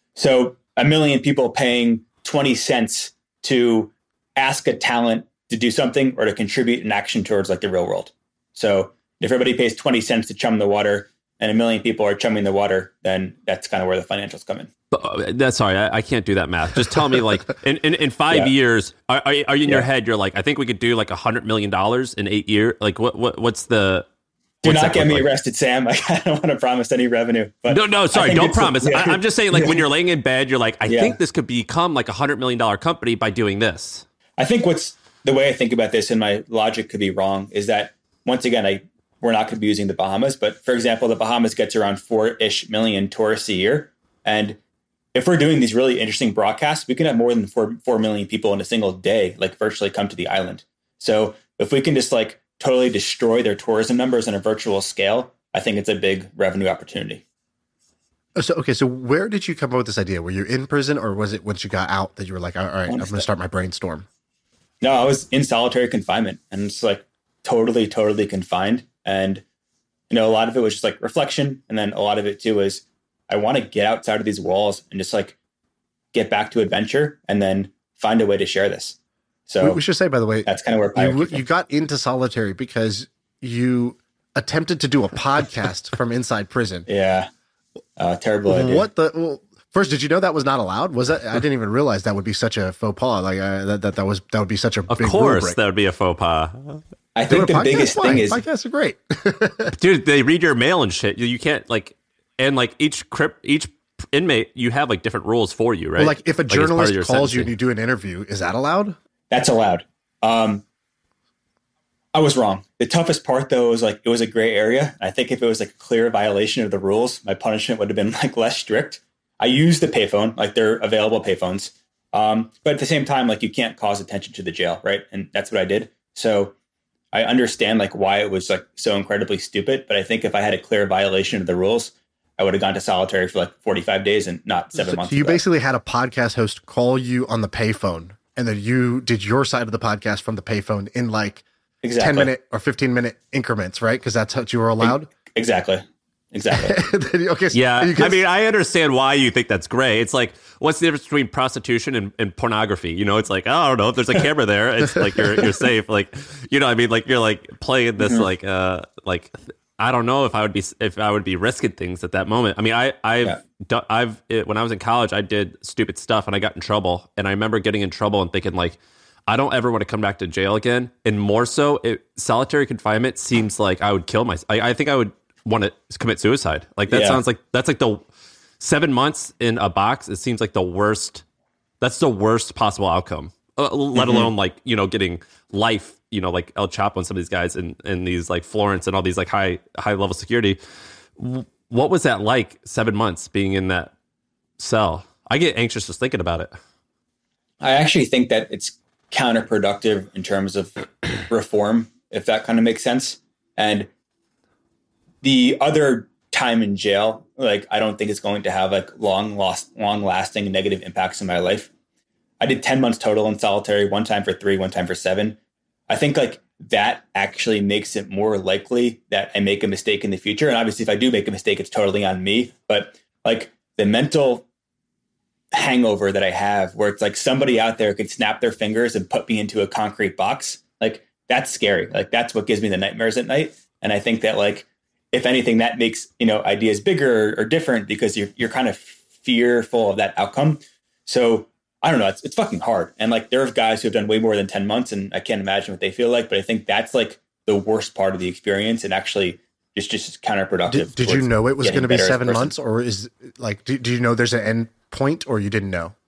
So a million people paying twenty cents to ask a talent to do something or to contribute an action towards like the real world. So if everybody pays twenty cents to chum in the water and a million people are chumming the water, then that's kind of where the financials come in. But, that's sorry, I, I can't do that math. Just tell me, like, in, in, in five yeah. years, are, are, are you in yeah. your head? You're like, I think we could do like a hundred million dollars in eight years. Like, what what what's the? Do what's not get me like? arrested, Sam. Like, I don't want to promise any revenue. But no, no, sorry, don't promise. A, yeah. I, I'm just saying, like, when you're laying in bed, you're like, I yeah. think this could become like a hundred million dollar company by doing this. I think what's the way I think about this, and my logic could be wrong, is that once again, I we're not going to be using the Bahamas, but for example, the Bahamas gets around four-ish million tourists a year, and if we're doing these really interesting broadcasts, we can have more than four four million people in a single day, like virtually come to the island. So if we can just like totally destroy their tourism numbers on a virtual scale, I think it's a big revenue opportunity. So okay, so where did you come up with this idea? Were you in prison, or was it once you got out that you were like, all right, I'm going to start my brainstorm? No, I was in solitary confinement, and it's like totally, totally confined. And you know, a lot of it was just like reflection, and then a lot of it too was, I want to get outside of these walls and just like get back to adventure and then find a way to share this. So we should say, by the way, that's kind of where you, you got into solitary because you attempted to do a podcast from inside prison. Yeah. Uh, terrible idea. What the, well, first, did you know that was not allowed? Was that, I didn't even realize that would be such a faux pas. Like uh, that, that, that was, that would be such a of big course rubric. that would be a faux pas. I think the podcast? biggest Why? thing is podcasts are great. Dude, they read your mail and shit. You, you can't like, and like each crypt, each inmate, you have like different rules for you, right? Well, like if a like journalist calls sentencing. you and you do an interview, is that allowed? That's allowed. Um, I was wrong. The toughest part, though, was like it was a gray area. I think if it was like a clear violation of the rules, my punishment would have been like less strict. I used the payphone, like they're available payphones. Um, but at the same time, like you can't cause attention to the jail, right? And that's what I did. So I understand like why it was like so incredibly stupid. But I think if I had a clear violation of the rules, I would have gone to solitary for like forty-five days and not seven so months. You ago. basically had a podcast host call you on the payphone, and then you did your side of the podcast from the payphone in like exactly. ten minute or fifteen minute increments, right? Because that's what you were allowed. Exactly. Exactly. Okay. So yeah. can, I mean, I understand why you think that's gray. It's like, what's the difference between prostitution and, and pornography? You know, it's like, oh, I don't know, if there's a camera there, it's like you're you're safe. Like, you know, what I mean, like you're like playing this mm-hmm. like uh like I don't know if I would be if I would be risking things at that moment. I mean, I I've yeah. done, I've it, when I was in college, I did stupid stuff and I got in trouble. And I remember getting in trouble and thinking like, I don't ever want to come back to jail again. And more so, it, solitary confinement seems like I would kill myself. I, I think I would want to commit suicide. Like that yeah. sounds like that's like the seven months in a box. It seems like the worst. That's the worst possible outcome. Uh, let mm-hmm. alone like you know getting life. You know like El Chapo and some of these guys in in these like Florence and all these like high high level security. What was that like? Seven months being in that cell. I get anxious just thinking about it. I actually think that it's counterproductive in terms of reform, if that kind of makes sense. And the other time in jail, like I don't think it's going to have like long lost, long lasting negative impacts in my life. I did ten months total in solitary, one time for three, one time for seven. I think like that actually makes it more likely that I make a mistake in the future. And obviously if I do make a mistake, it's totally on me. But like the mental hangover that I have where it's like somebody out there could snap their fingers and put me into a concrete box, like that's scary. Like that's what gives me the nightmares at night. And I think that like, if anything, that makes, you know, ideas bigger or different because you're you're kind of fearful of that outcome. So I don't know, it's it's fucking hard. And like there are guys who have done way more than ten months and I can't imagine what they feel like, but I think that's like the worst part of the experience and actually just just counterproductive. Did, did you know it was going to be seven months or is like, do, do you know there's an end point or you didn't know?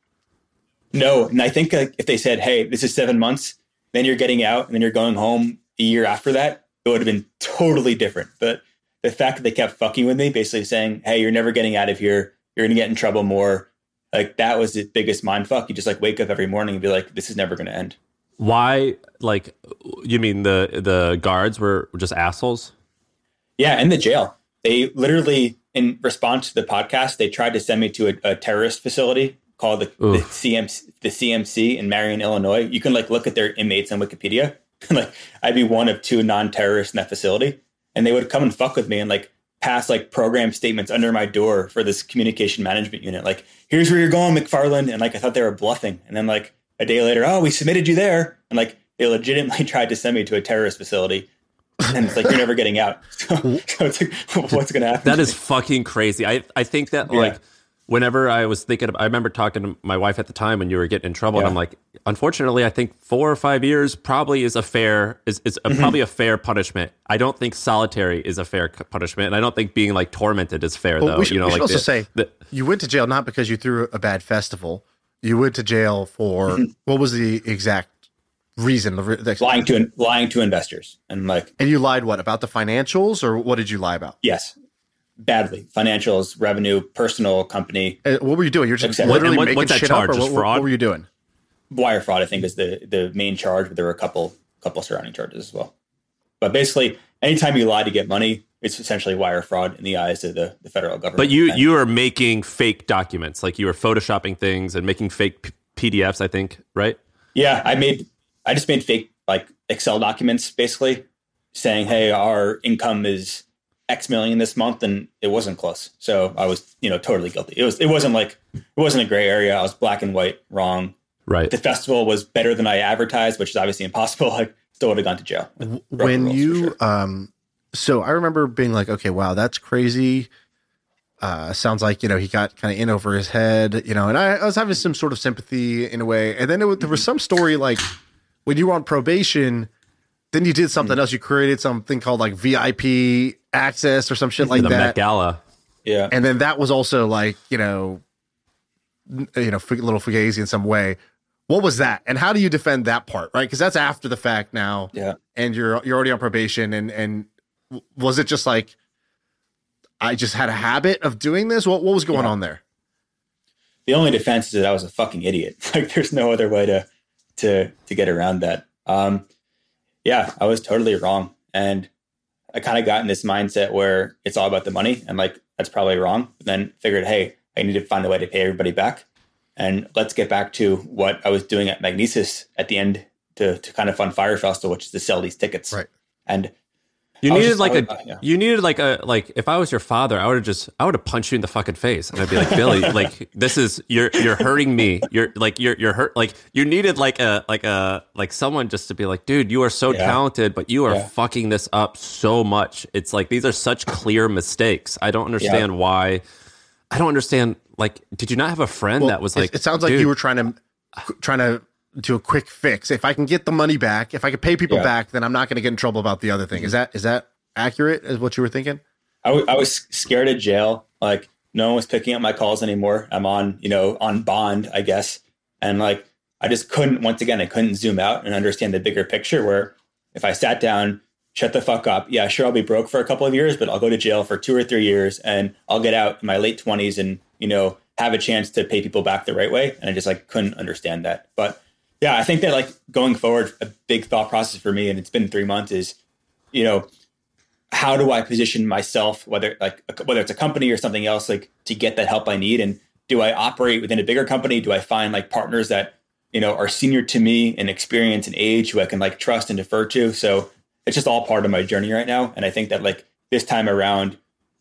No. And I think like, if they said, hey, this is seven months, then you're getting out and then you're going home a year after that, it would have been totally different. But the fact that they kept fucking with me, basically saying, hey, you're never getting out of here. You're going to get in trouble more. Like that was the biggest mind fuck. You just like wake up every morning and be like, this is never going to end. Why? Like, you mean the, the guards were just assholes? Yeah. In the jail, they literally, in response to the podcast, they tried to send me to a, a terrorist facility called the, the C M C, the C M C in Marion, Illinois. You can like look at their inmates on Wikipedia. Like I'd be one of two non-terrorists in that facility. And they would come and fuck with me and like pass like program statements under my door for this communication management unit. Like, here's where you're going, McFarland. And like, I thought they were bluffing. And then like a day later, oh, we submitted you there. And like, they legitimately tried to send me to a terrorist facility. And it's like, you're never getting out. So, so it's like, what's going to happen? That is fucking crazy. I, I think that yeah. like, whenever I was thinking, of, I remember talking to my wife at the time when you were getting in trouble, yeah. and I'm like, unfortunately, I think four or five years probably is a fair, is, is a, mm-hmm. probably a fair punishment. I don't think solitary is a fair punishment, and I don't think being like tormented is fair, well, though. We should, you know, we should like also the, say the, you went to jail not because you threw a bad festival. You went to jail for mm-hmm. what was the exact reason? The, the, lying to lying to investors, and like, and you lied what about the financials, or what did you lie about? Yes. Badly. Financials, revenue, personal, company. Uh, what were you doing? You're just Except, literally what, making what's that shit charge? up, or Just what, fraud? what were you doing? Wire fraud, I think, is the, the main charge, but there were a couple couple surrounding charges as well. But basically, anytime you lie to get money, it's essentially wire fraud in the eyes of the, the federal government. But you and, you are making fake documents, like you were photoshopping things and making fake P- PDFs, I think, right? Yeah, I made I just made fake like Excel documents, basically saying, hey, our income is X million this month, and it wasn't close. So I was, you know, totally guilty. It was, it wasn't like, it wasn't a gray area. I was black and white, wrong. Right. The festival was better than I advertised, which is obviously impossible. I still would have gone to jail. When you, sure. um, so I remember being like, okay, wow, that's crazy. Uh, sounds like, you know, he got kind of in over his head, you know, and I, I was having some sort of sympathy in a way. And then it was, there was some story like when you were on probation, then you did something mm-hmm. else. You created something called like V I P access or some shit like the that. Met Gala. Yeah. And then that was also like, you know, you know, a little fugazi in some way. What was that? And how do you defend that part, right? Because that's after the fact now. Yeah. And you're you're already on probation. And and was it just like, I just had a habit of doing this? What what was going yeah. on there? The only defense is that I was a fucking idiot. Like there's no other way to to to get around that. Um, yeah, I was totally wrong. And I kind of got in this mindset where it's all about the money and like, that's probably wrong. But then figured, hey, I need to find a way to pay everybody back. And let's get back to what I was doing at Magnesis at the end to, to kind of fund Fire Festival, which is to sell these tickets. Right. And You I was needed just- like I a, was- uh, yeah. you needed like a, like if I was your father, I would have just, I would have punched you in the fucking face, and I'd be like, Billy, like this is you're you're hurting me. You're like you're you're hurt. Like you needed like a like a like someone just to be like, dude, you are so Yeah. talented, but you are Yeah. fucking this up so much. It's like these are such clear mistakes. I don't understand why. I don't understand. Like, did you not have a friend Well, that was it- like? it sounds like dude, you were trying to trying to do a quick fix. If I can get the money back, if I can pay people Yeah. back, then I'm not going to get in trouble about the other thing. Is that is that accurate? Is what you were thinking? I, w- I was scared of jail. Like no one was picking up my calls anymore. I'm on, you know, on bond, I guess. And like, I just couldn't, once again, I couldn't zoom out and understand the bigger picture where if I sat down, shut the fuck up. Yeah, sure. I'll be broke for a couple of years, but I'll go to jail for two or three years and I'll get out in my late twenties and, you know, have a chance to pay people back the right way. And I just like couldn't understand that. But yeah, I think that like going forward, a big thought process for me, and it's been three months is, you know, how do I position myself, whether like whether it's a company or something else, like to get that help I need? And do I operate within a bigger company? Do I find like partners that, you know, are senior to me in experience and age who I can like trust and defer to? So it's just all part of my journey right now. And I think that like this time around,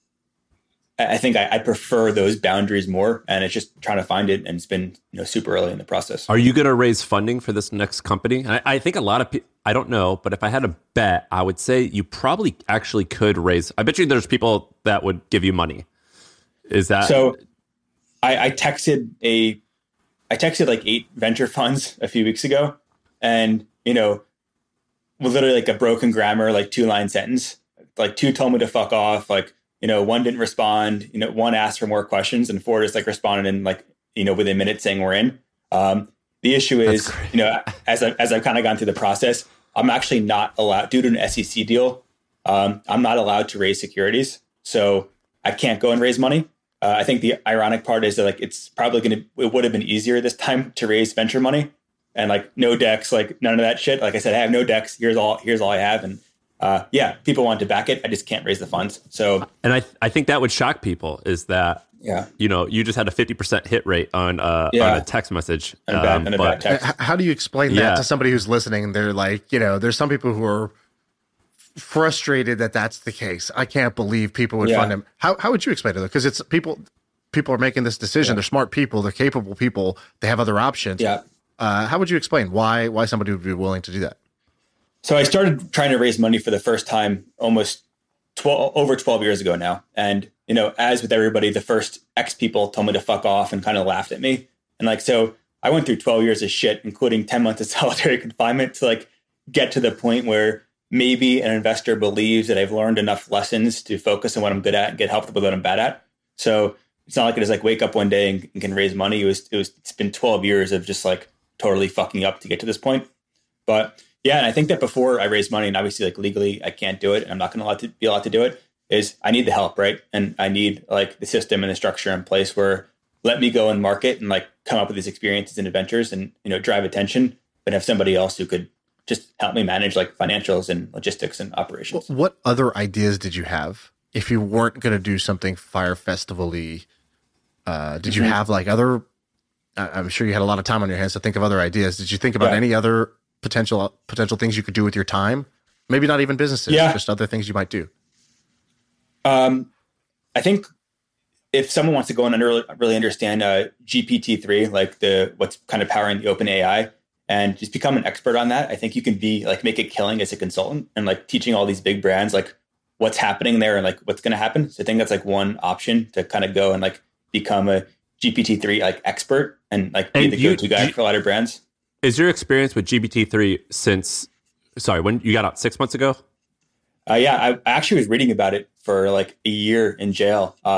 I think I, I prefer those boundaries more, and it's just trying to find it. And it's been, you know, super early in the process. Are you going to raise funding for this next company? I, I think a lot of people, I don't know, but if I had a bet, I would say you probably actually could raise. I bet you there's people that would give you money. Is that So I, I texted a, I texted like eight venture funds a few weeks ago, and, you know, was literally like a broken grammar, like two line sentence, like two told me to fuck off. Like, you know, one didn't respond, you know, one asked for more questions, and four just like responded in like, you know, within minutes saying we're in. Um, the issue is, you know, as I, as I've kind of gone through the process, I'm actually not allowed, due to an S E C deal, um, I'm not allowed to raise securities. So I can't go and raise money. Uh, I think the ironic part is that like, it's probably going to, it would have been easier this time to raise venture money, and like no decks, like none of that shit. Like I said, I have no decks. Here's all, here's all I have. And uh, yeah, people want to back it. I just can't raise the funds. So, and I I think that would shock people is that, yeah, you know, you just had a fifty percent hit rate on, uh, Yeah. on a text message. and a bad, Um, and a but- bad text. H- How do you explain Yeah. that to somebody who's listening? They're like, you know, there's some people who are frustrated that that's the case. I can't believe people would Yeah. fund him. How how would you explain it? Because it's people people are making this decision. They're smart people. They're capable people. They have other options. Yeah. Uh, how would you explain why why somebody would be willing to do that? So I started trying to raise money for the first time almost twelve over twelve years ago now. And, you know, as with everybody, the first X people told me to fuck off and kind of laughed at me. And like, so I went through twelve years of shit, including ten months of solitary confinement, to like get to the point where maybe an investor believes that I've learned enough lessons to focus on what I'm good at and get help with what I'm bad at. So it's not like I just like wake up one day and, and can raise money. It was, it was, it's been twelve years of just like totally fucking up to get to this point. But yeah, and I think that before I raise money, and obviously like legally I can't do it, and I'm not going to be allowed to do it, is I need the help, right? And I need like the system and the structure in place where let me go and market and like come up with these experiences and adventures and, you know, drive attention, but have somebody else who could just help me manage like financials and logistics and operations. What other ideas did you have if you weren't going to do something Fire Festival-y? Uh, did you Mhm. have like other? I- I'm sure you had a lot of time on your hands to think of other ideas. Did you think about Yeah. any other potential potential things you could do with your time? Maybe not even businesses, Yeah. just other things you might do. Um, I think if someone wants to go in and really, really understand uh, G P T three, like the what's kind of powering the open A I, and just become an expert on that, I think you can be like make a killing as a consultant and like teaching all these big brands like what's happening there and like what's going to happen. So I think that's like one option to kind of go and like become a G P T three like expert and like be And the you- go-to guy G- for a lot of brands. Is your experience with G P T three since, sorry, when you got out six months ago? Uh, yeah, I, I actually was reading about it for like a year in jail. Uh,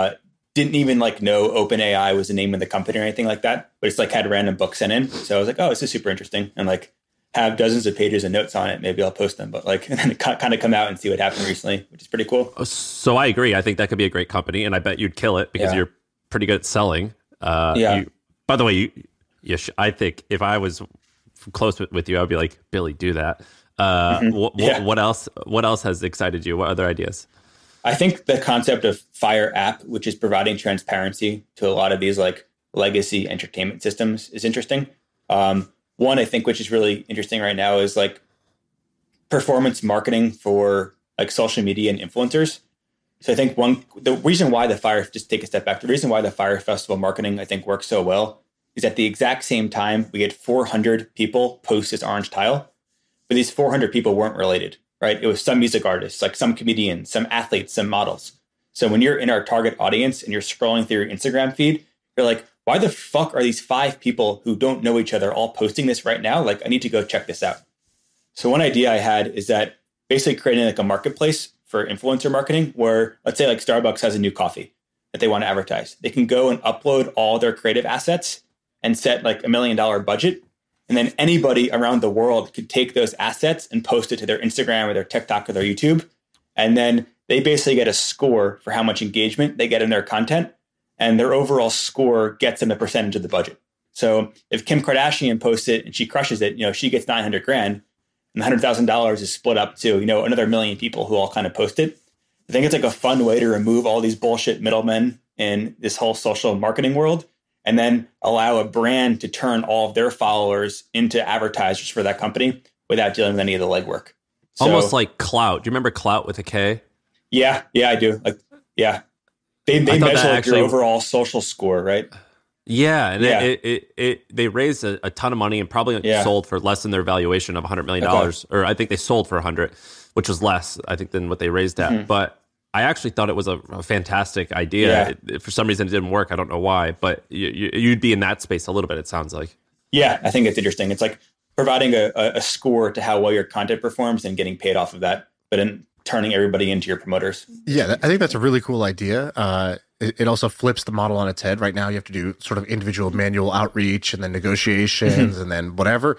didn't even like know OpenAI was the name of the company or anything like that, but it's like had random books sent in. So I was like, oh, this is super interesting. And like have dozens of pages and notes on it. Maybe I'll post them, but like, and then kind of come out and see what happened recently, which is pretty cool. So I agree. I think that could be a great company, and I bet you'd kill it because yeah. you're pretty good at selling. Uh, yeah. You, by the way, you, you sh- I think if I was close with, with you, I would be like, Billy, do that. Uh, mm-hmm. wh- yeah. What else? What else has excited you? What other ideas? I think the concept of Fire App, which is providing transparency to a lot of these like legacy entertainment systems, is interesting. Um, one, I think, which is really interesting right now, is like performance marketing for like social media and influencers. So I think one, the reason why the Fire, just take a step back, the reason why the Fire Festival marketing, I think, works so well is at the exact same time we had four hundred people post this orange tile, but these four hundred people weren't related, right? It was some music artists, like some comedians, some athletes, some models. So when you're in our target audience and you're scrolling through your Instagram feed, you're like, why the fuck are these five people who don't know each other all posting this right now? Like, I need to go check this out. So one idea I had is that basically creating like a marketplace for influencer marketing where, let's say like Starbucks has a new coffee that they want to advertise. They can go and upload all their creative assets and set like a million dollar budget. And then anybody around the world could take those assets and post it to their Instagram or their TikTok or their YouTube. And then they basically get a score for how much engagement they get in their content. And their overall score gets them a percentage of the budget. So if Kim Kardashian posts it and she crushes it, you know, she gets nine hundred grand and one hundred thousand dollars is split up to, you know, another million people who all kind of post it. I think it's like a fun way to remove all these bullshit middlemen in this whole social marketing world and then allow a brand to turn all of their followers into advertisers for that company without dealing with any of the legwork. So, almost like Clout. Do you remember Clout with a K? Yeah, yeah, I do. Like, yeah. They they measure like actually, your overall social score, right? Yeah, and yeah. It, it, it they raised a, a ton of money and probably yeah. sold for less than their valuation of one hundred million dollars. Okay. Or I think they sold for one hundred, which was less, I think, than what they raised at. Mm-hmm. But I actually thought it was a, a fantastic idea. Yeah. It, it, for some reason, it didn't work. I don't know why, but you, you, you'd be in that space a little bit, it sounds like. Yeah, I think it's interesting. It's like providing a, a score to how well your content performs and getting paid off of that, but in turning everybody into your promoters. Yeah, I think that's a really cool idea. Uh, it, it also flips the model on its head. Right now, you have to do sort of individual manual outreach and then negotiations and then whatever,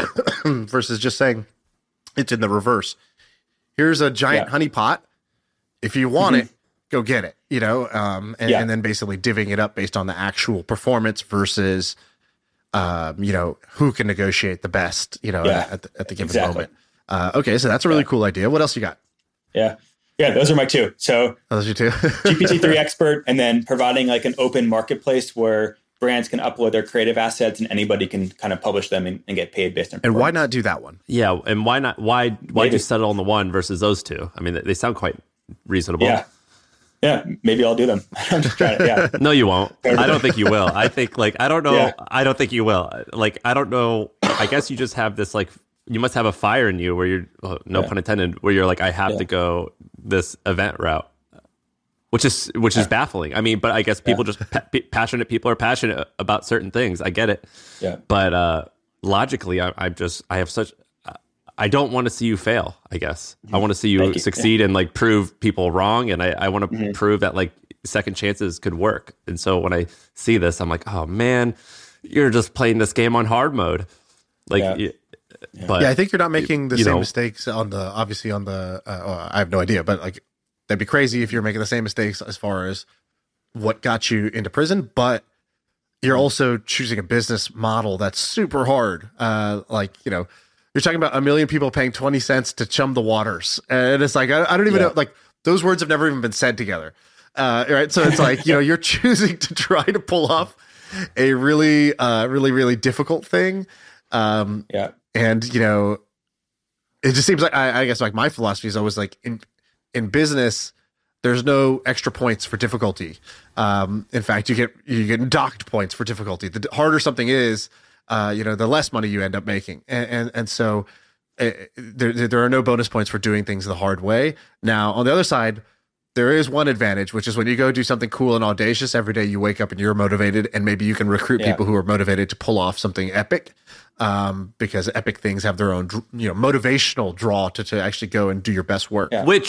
versus just saying it's in the reverse. Here's a giant yeah. honey pot. If you want mm-hmm. it, go get it, you know, um, and, yeah. and then basically divvying it up based on the actual performance versus, um, you know, who can negotiate the best, you know, yeah. at, the, at the given exactly. moment. Uh, okay, so that's a really yeah. cool idea. What else you got? Yeah. Yeah, those are my two. So oh, those are two. G P T three Expert, and then providing like an open marketplace where brands can upload their creative assets and anybody can kind of publish them and, and get paid based on performance. And why not do that one? Yeah, and why not? Why why maybe. just settle on the one versus those two? I mean, they sound quite reasonable. Yeah. Yeah, maybe I'll do them. I'm just trying to, yeah. No, you won't. I don't think you will. I think like, I don't know. Yeah. I don't think you will. Like, I don't know. I guess you just have this, like, you must have a fire in you where you're, oh, no yeah. pun intended, where you're like, I have yeah. to go this event route, which is, which yeah. is baffling. I mean, but I guess people yeah. just, pa- passionate people are passionate about certain things. I get it. Yeah. But uh, logically, I, I'm just, I have such, I don't want to see you fail, I guess. Mm-hmm. I want to see you, you. succeed yeah. and like prove people wrong. And I, I want to mm-hmm. prove that like second chances could work. And so when I see this, I'm like, oh man, you're just playing this game on hard mode. Like, yeah, you, yeah. But, yeah I think you're not making the you same know, mistakes on the, obviously on the, uh, well, I have no idea, but like that'd be crazy if you're making the same mistakes as far as what got you into prison. But you're also choosing a business model that's super hard. Uh, like, you know, you're talking about a million people paying twenty cents to chum the waters. And it's like, I, I don't even yeah. know, like those words have never even been said together. Uh, right. So it's like, you know, you're choosing to try to pull off a really, uh, really, really difficult thing. Um, yeah. And, you know, it just seems like, I, I guess like my philosophy is always like in, in business, there's no extra points for difficulty. Um, in fact, you get, you get docked points for difficulty. The harder something is, Uh, you know, the less money you end up making. And and, and so uh, there, there are no bonus points for doing things the hard way. Now, on the other side, there is one advantage, which is when you go do something cool and audacious, every day you wake up and you're motivated, and maybe you can recruit yeah. people who are motivated to pull off something epic, um, because epic things have their own, you know, motivational draw to, to actually go and do your best work. Yeah. Which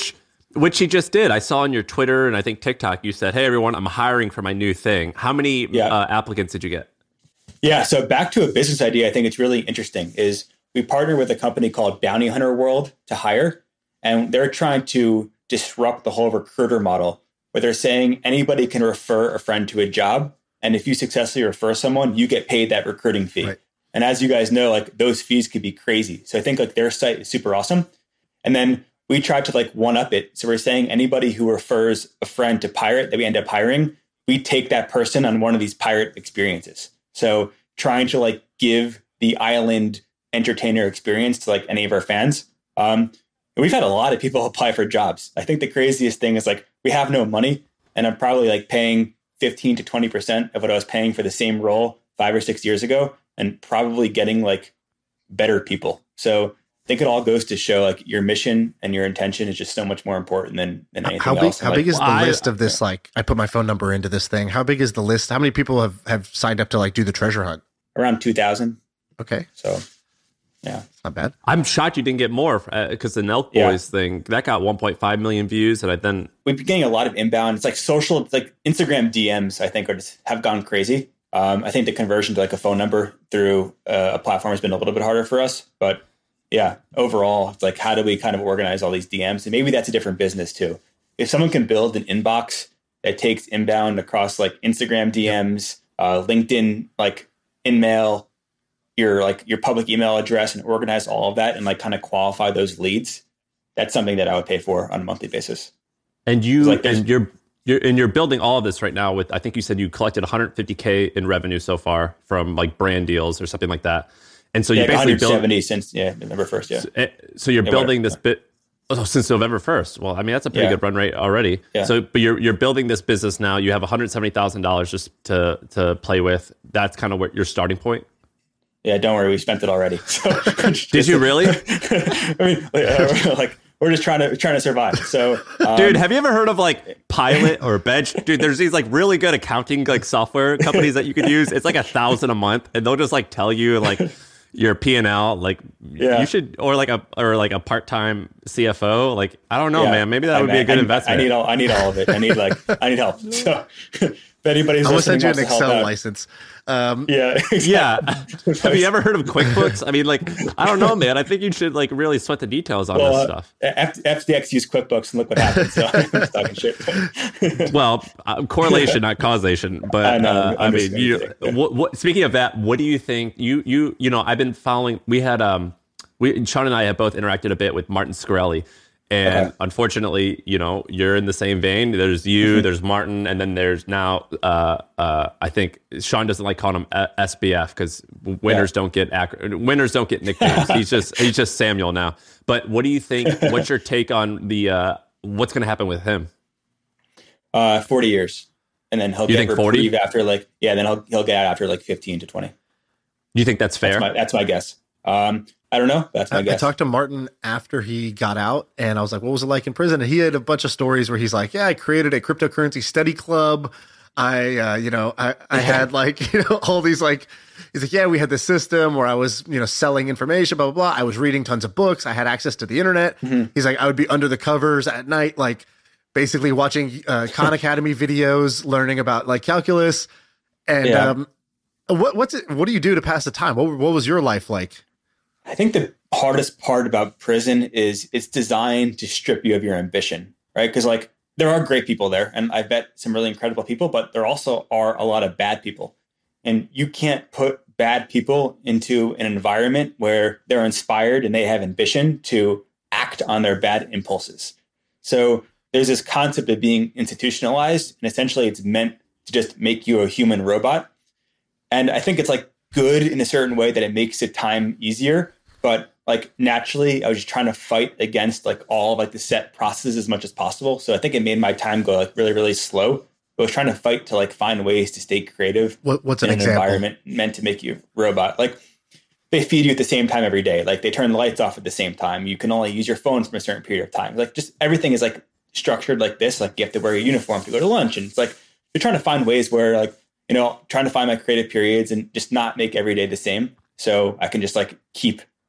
Which he just did. I saw on your Twitter and I think TikTok, you said, hey, everyone, I'm hiring for my new thing. How many yeah. uh, applicants did you get? Yeah. So back to a business idea, I think it's really interesting is we partnered with a company called Bounty Hunter World to hire, and they're trying to disrupt the whole recruiter model where they're saying anybody can refer a friend to a job. And if you successfully refer someone, you get paid that recruiting fee. Right. And as you guys know, like those fees could be crazy. So I think like their site is super awesome. And then we tried to like one up it. So we're saying anybody who refers a friend to Pirate that we end up hiring, we take that person on one of these Pirate experiences. So trying to like give the island entertainer experience to like any of our fans. Um, and we've had a lot of people apply for jobs. I think the craziest thing is like, we have no money and I'm probably like paying fifteen to twenty percent of what I was paying for the same role five or six years ago and probably getting like better people. So I think it all goes to show like your mission and your intention is just so much more important than, than anything how big, else. How like, big is the I, list of this? Like I put my phone number into this thing. How big is the list? How many people have, have signed up to like do the treasure hunt? Around two thousand. Okay. So yeah, it's not bad. I'm shocked you didn't get more because uh, the Nelk yeah. Boys thing, that got one point five million views. And I then we've been getting a lot of inbound. It's like social, it's like Instagram D Ms, I think, are just have gone crazy. Um, I think the conversion to like a phone number through uh, a platform has been a little bit harder for us. But yeah, overall, it's like, how do we kind of organize all these D Ms? And maybe that's a different business too. If someone can build an inbox that takes inbound across like Instagram D Ms, uh, LinkedIn, like InMail, your like your public email address and organize all of that and like kind of qualify those leads, that's something that I would pay for on a monthly basis. And you like and you're you're and you're building all of this right now with, I think you said you collected one hundred fifty K in revenue so far from like brand deals or something like that. And so yeah, you basically build one hundred seventy since yeah November first. Yeah. So, so you're yeah, building whatever. this bit oh, since November first. Well, I mean that's a pretty yeah. good run rate already. Yeah. So, but you're you're building this business now. You have one hundred seventy thousand dollars just to to play with. That's kind of what your starting point. Yeah, don't worry, we spent it already. So, did you really? I mean, like, like we're just trying to trying to survive. So, um, dude, have you ever heard of like Pilot or Bench? Dude, there's these like really good accounting like software companies that you could use. It's like a thousand a month, and they'll just like tell you like your P and L. Like yeah. you should, or like a or like a part time C F O. Like I don't know, yeah. man. Maybe that I, would be a good I, investment. I need all. I need all of it. I need like I need help. So. If anybody's I'm gonna send you an to Excel license. Um, yeah, exactly. yeah. Have you ever heard of QuickBooks? I mean, like, I don't know, man. I think you should like really sweat the details on well, this uh, stuff. F- FTX used QuickBooks and look what happened. So I'm just talking shit. Well, uh, correlation, not causation. But I, know, uh, I mean, you. Yeah. What, what, speaking of that, what do you think? You, you, you know, I've been following. We had, um, we Sean and I have both interacted a bit with Martin Scarelli. And okay. unfortunately, you know, you're in the same vein. There's you, mm-hmm. there's Martin, and then there's now, uh, uh, I think Sean doesn't like calling him S B F because winners yeah. don't get ac- winners don't get nicknames. he's just he's just Samuel now. But what do you think? What's your take on the uh, what's going to happen with him? Uh, forty years, and then he'll you get think reprieve forty after like yeah, then he'll he'll get out after like fifteen to twenty. Do you think that's fair? That's my, that's my guess. Um, I don't know. That's my I, guess. I talked to Martin after he got out, and I was like, what was it like in prison? And he had a bunch of stories where he's like, yeah, I created a cryptocurrency study club. I, uh, you know, I, I had like, you know, all these like, he's like, yeah, we had this system where I was, you know, selling information, blah, blah, blah. I was reading tons of books. I had access to the internet. Mm-hmm. He's like, I would be under the covers at night, like basically watching uh, Khan Academy videos, learning about like calculus. And yeah. um, what, what's it, what do you do to pass the time? What, what was your life like? I think the hardest part about prison is it's designed to strip you of your ambition, right? Because like there are great people there, and I bet some really incredible people, but there also are a lot of bad people. And you can't put bad people into an environment where they're inspired and they have ambition to act on their bad impulses. So there's this concept of being institutionalized, and essentially it's meant to just make you a human robot. And I think it's like good in a certain way that it makes the time easier, but like naturally I was just trying to fight against like all of like the set processes as much as possible. So I think it made my time go like really, really slow. I was trying to fight to like find ways to stay creative. What, what's in an, an example? environment meant to make you a robot. Like they feed you at the same time every day. Like they turn the lights off at the same time. You can only use your phone for a certain period of time. Like just everything is like structured like this. Like you have to wear a uniform to go to lunch. And it's like, you're trying to find ways where like, you know, trying to find my creative periods and just not make every day the same. So I can just like keep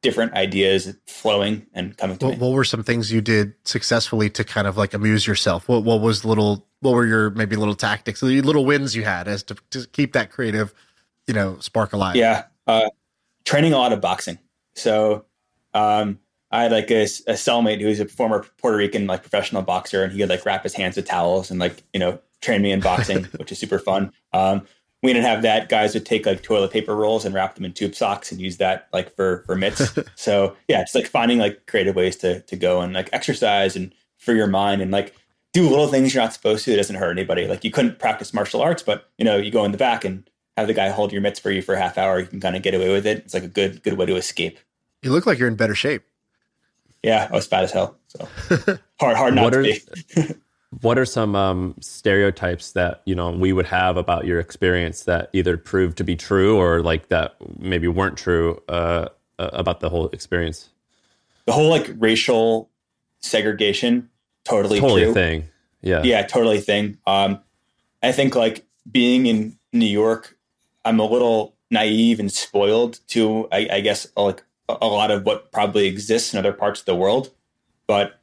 different ideas flowing and coming to what, me. What were some things you did successfully to kind of like amuse yourself? What what was little, what were your maybe little tactics, the little wins you had as to, to keep that creative, you know, spark alive? Yeah. Uh, training a lot of boxing. So um, I had like a, a cellmate who was a former Puerto Rican like professional boxer, and he would like wrap his hands with towels and like, you know, train me in boxing, which is super fun. Um, we didn't have that. Guys would take like toilet paper rolls and wrap them in tube socks and use that like for, for mitts. So yeah, it's like finding like creative ways to, to go and like exercise and free your mind and like do little things you're not supposed to. It doesn't hurt anybody. Like you couldn't practice martial arts, but you know, you go in the back and have the guy hold your mitts for you for a half hour. You can kind of get away with it. It's like a good, good way to escape. You look like you're in better shape. Yeah. I was fat as hell. So hard, hard not what to are, be. What are some um, stereotypes that, you know, we would have about your experience that either proved to be true or like that maybe weren't true uh, about the whole experience? The whole like racial segregation, totally, totally true. a thing. Yeah. Yeah, totally a thing. Um, I think like being in New York, I'm a little naive and spoiled to, I, I guess, like a lot of what probably exists in other parts of the world. But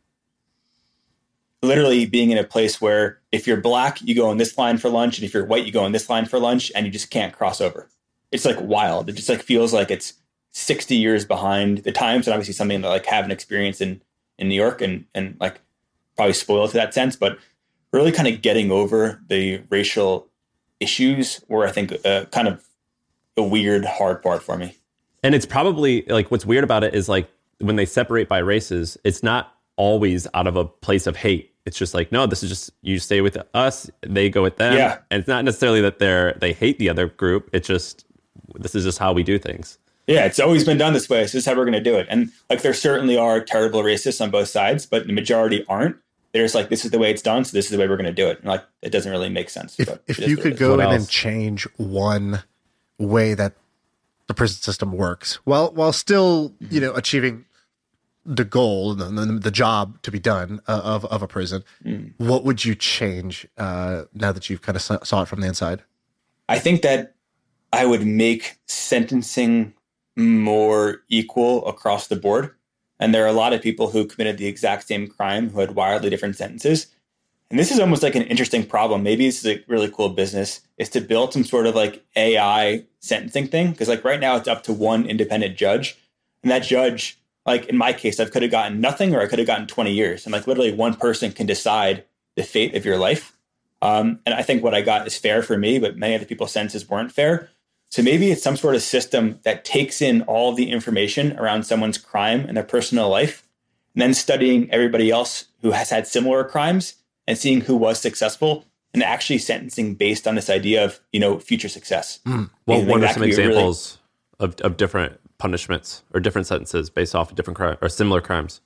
literally being in a place where if you're black, you go in this line for lunch, and if you're white, you go in this line for lunch, and you just can't cross over. It's like wild. It just like feels like it's sixty years behind the times, and obviously something that like haven't experienced in, in New York and, and like probably spoiled to that sense, but really kind of getting over the racial issues were, I think, uh, kind of a weird, hard part for me. And it's probably like what's weird about it is like when they separate by races, it's not always out of a place of hate. It's just like, no, this is just, you stay with us, they go with them. Yeah. And it's not necessarily that they're, they hate the other group. It's just, this is just how we do things. Yeah, it's always been done this way. So this is how we're going to do it. And like, there certainly are terrible racists on both sides, but the majority aren't. They're just like, this is the way it's done, so this is the way we're going to do it. And like, it doesn't really make sense. If, but if you could go What in else? and change one way that the prison system works, while while still, you know, achieving the goal, the, the, the job to be done uh, of of a prison, mm. what would you change uh, now that you've kind of saw, saw it from the inside? I think that I would make sentencing more equal across the board. And there are a lot of people who committed the exact same crime who had wildly different sentences. And this is almost like an interesting problem. Maybe this is a really cool business, is to build some sort of like A I sentencing thing. Because like right now it's up to one independent judge. And that judge, like in my case, I could have gotten nothing or I could have gotten twenty years. And like literally one person can decide the fate of your life. Um, and I think what I got is fair for me, but many other people's sentences weren't fair. So maybe it's some sort of system that takes in all the information around someone's crime and their personal life, and then studying everybody else who has had similar crimes and seeing who was successful and actually sentencing based on this idea of, you know, future success. Mm. Well, what are some examples really... of, of different punishments or different sentences based off of different crime or similar crimes?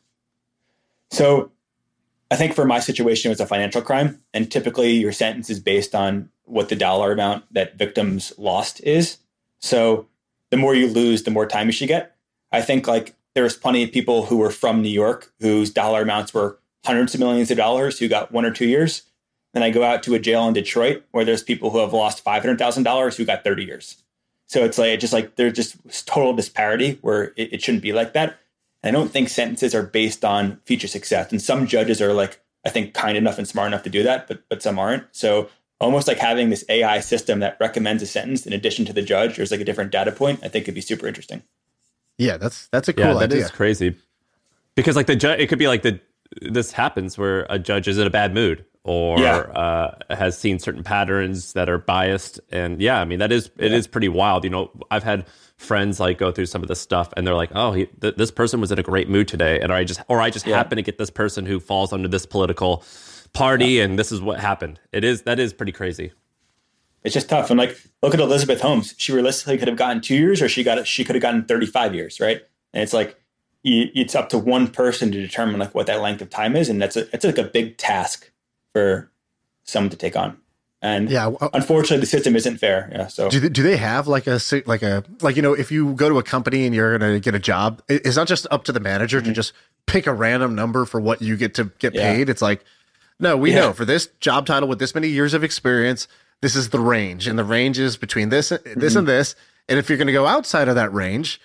So I think for my situation, it was a financial crime. And typically your sentence is based on what the dollar amount that victims lost is. So the more you lose, the more time you should get. I think like there's plenty of people who were from New York whose dollar amounts were hundreds of millions of dollars who got one or two years. Then I go out to a jail in Detroit where there's people who have lost five hundred thousand dollars who got thirty years. So it's like, it's just like, there's just total disparity where it, it shouldn't be like that. And I don't think sentences are based on future success. And some judges are like, I think kind enough and smart enough to do that, but but some aren't. So almost like having this A I system that recommends a sentence in addition to the judge, there's like a different data point, I think could be super interesting. Yeah, that's that's a cool yeah, that idea. is crazy. Because like the judge, it could be like the this happens where a judge is in a bad mood or yeah. uh, has seen certain patterns that are biased. And yeah, I mean, that is, it yeah. is pretty wild. You know, I've had friends like go through some of this stuff and they're like, oh, he, th- this person was in a great mood today. And I just, or I just yeah. happen to get this person who falls under this political party yeah. and this is what happened. It is, that is pretty crazy. It's just tough. And like, look at Elizabeth Holmes. She realistically could have gotten two years or she got, she could have gotten thirty-five years. Right. And it's like, you, it's up to one person to determine like what that length of time is. And that's a, it's like a big task for someone to take on. And yeah, well, unfortunately the system isn't fair. Yeah. So do they, do they have like a, like a, like, you know, if you go to a company and you're going to get a job, it's not just up to the manager mm-hmm. to just pick a random number for what you get to get yeah. paid. It's like, no, we yeah. know for this job title with this many years of experience, this is the range, and the range is between this, this mm-hmm. and this. And if you're going to go outside of that range,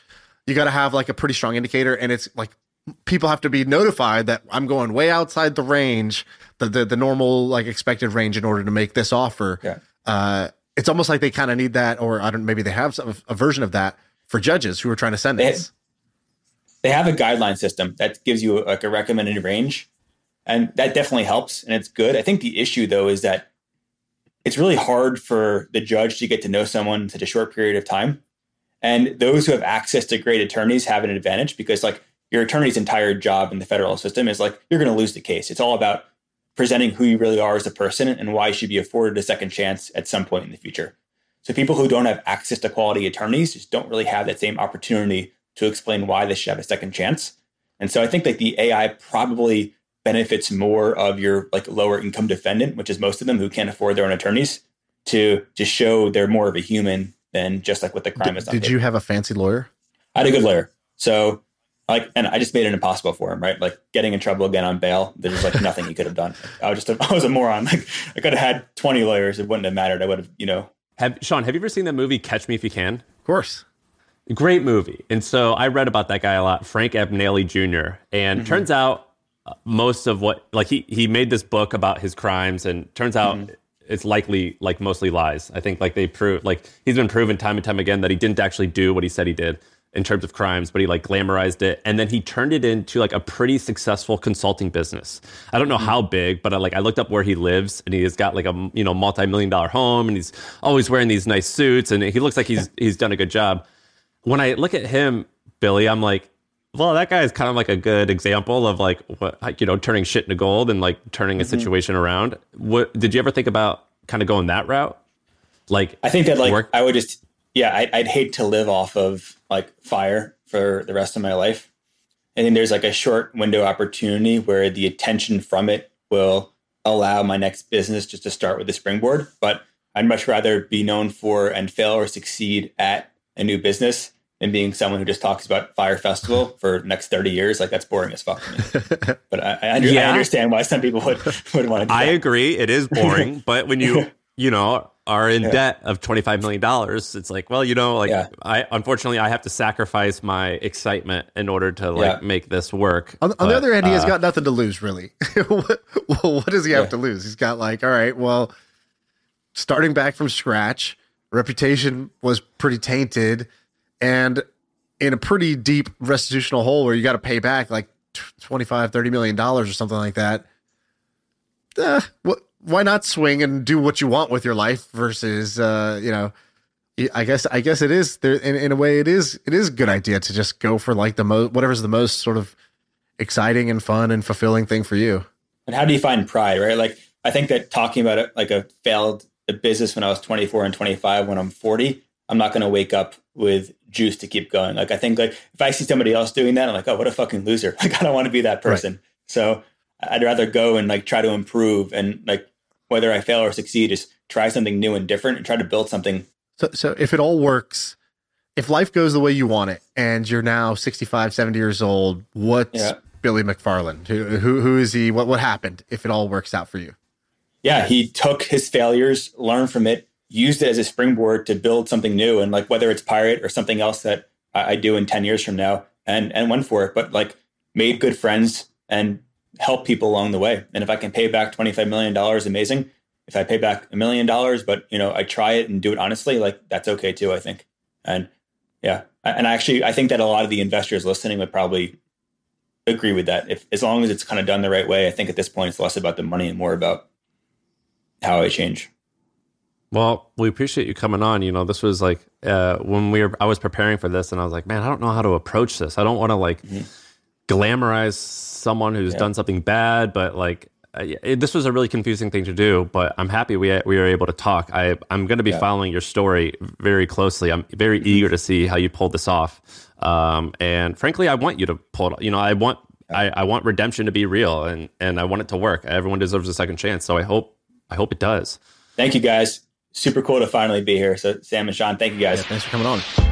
you got to have like a pretty strong indicator, and it's like people have to be notified that I'm going way outside the range, the the, the normal like expected range in order to make this offer. Yeah. Uh, it's almost like they kind of need that, or I don't. Maybe they have some, a version of that for judges who are trying to send they, this. They have a guideline system that gives you like a recommended range, and that definitely helps, and it's good. I think the issue though is that it's really hard for the judge to get to know someone in such a short period of time. And those who have access to great attorneys have an advantage because like your attorney's entire job in the federal system is like, you're going to lose the case. It's all about presenting who you really are as a person and why you should be afforded a second chance at some point in the future. So people who don't have access to quality attorneys just don't really have that same opportunity to explain why they should have a second chance. And so I think like the A I probably benefits more of your like lower income defendant, which is most of them who can't afford their own attorneys, to to show they're more of a human than just like what the crime D- is. Did paper. you have a fancy lawyer? I had a good lawyer. So like, and I just made it impossible for him, right? Like getting in trouble again on bail. There's like nothing he could have done. I was just, a, I was a moron. Like I could have had twenty lawyers. It wouldn't have mattered. I would have, you know. Have, Sean, have you ever seen that movie Catch Me If You Can? Of course. Great movie. And so I read about that guy a lot, Frank Abagnale Junior And mm-hmm. turns out most of what, like he, he made this book about his crimes, and turns out mm-hmm. it's likely like mostly lies. I think like they prove, like he's been proven time and time again that he didn't actually do what he said he did in terms of crimes, but he like glamorized it. And then he turned it into like a pretty successful consulting business. I don't know mm-hmm. how big, but I, like I looked up where he lives, and he has got like a, you know, multi-million dollar home, and he's always wearing these nice suits, and he looks like he's, he's done a good job. When I look at him, Billy, I'm like, well, that guy is kind of like a good example of like what, you know, turning shit into gold and like turning a mm-hmm. situation around. What did you ever think about kind of going that route? Like, I think that like work- I would just, yeah, I, I'd hate to live off of like fire for the rest of my life. I think there's like a short window opportunity where the attention from it will allow my next business just to start with a springboard. But I'd much rather be known for and fail or succeed at a new business and being someone who just talks about Fire Festival for the next thirty years. Like that's boring as fuck to me. But I, I, under, yeah. I understand why some people would, would want to do I that. agree. It is boring. But when you, you know, are in yeah. debt of twenty-five million dollars, it's like, well, you know, like yeah. I, unfortunately I have to sacrifice my excitement in order to like yeah. make this work. On, on but, the other hand, he has uh, got nothing to lose really. what, what does he have yeah. to lose? He's got like, all right, well, starting back from scratch, reputation was pretty tainted, and in a pretty deep restitutional hole where you got to pay back like twenty-five, thirty million dollars or something like that. Uh, what, why not swing and do what you want with your life versus, uh, you know, I guess, I guess it is there in, in a way it is, it is a good idea to just go for like the most, whatever's the most sort of exciting and fun and fulfilling thing for you. And how do you find pride, right? Like, I think that talking about it, like a failed business when I was twenty-four and twenty-five, when I'm forty, I'm not going to wake up with juice to keep going. Like, I think like if I see somebody else doing that, I'm like, oh, what a fucking loser. Like, I don't want to be that person. Right. So I'd rather go and like try to improve, and like whether I fail or succeed, just try something new and different and try to build something. So, so if it all works, if life goes the way you want it and you're now sixty-five, seventy years old, what's yeah. Billy McFarland? Who, who, who is he? What, what happened if it all works out for you? Yeah, he took his failures, learned from it, used it as a springboard to build something new. And like, whether it's Pirate or something else that I, I do in ten years from now, and, and went for it, but like made good friends and help people along the way. And if I can pay back twenty-five million dollars, amazing. If I pay back a million dollars, but you know, I try it and do it honestly, like that's okay too, I think. And yeah. And actually, I think that a lot of the investors listening would probably agree with that. If, as long as it's kind of done the right way, I think at this point, it's less about the money and more about how I change. Well, we appreciate you coming on. You know, this was like, uh, when we were, I was preparing for this and I was like, man, I don't know how to approach this. I don't want to like mm-hmm. glamorize someone who's yeah. done something bad, but like, uh, it, this was a really confusing thing to do, but I'm happy we we were able to talk. I, I'm going to be yeah. following your story very closely. I'm very mm-hmm. eager to see how you pulled this off. Um, and frankly, I want you to pull it. You know, I want, yeah. I, I want redemption to be real, and, and I want it to work. Everyone deserves a second chance. So I hope, I hope it does. Thank you guys. Super cool to finally be here. So Sam and Sean, thank you guys. Yeah, thanks for coming on.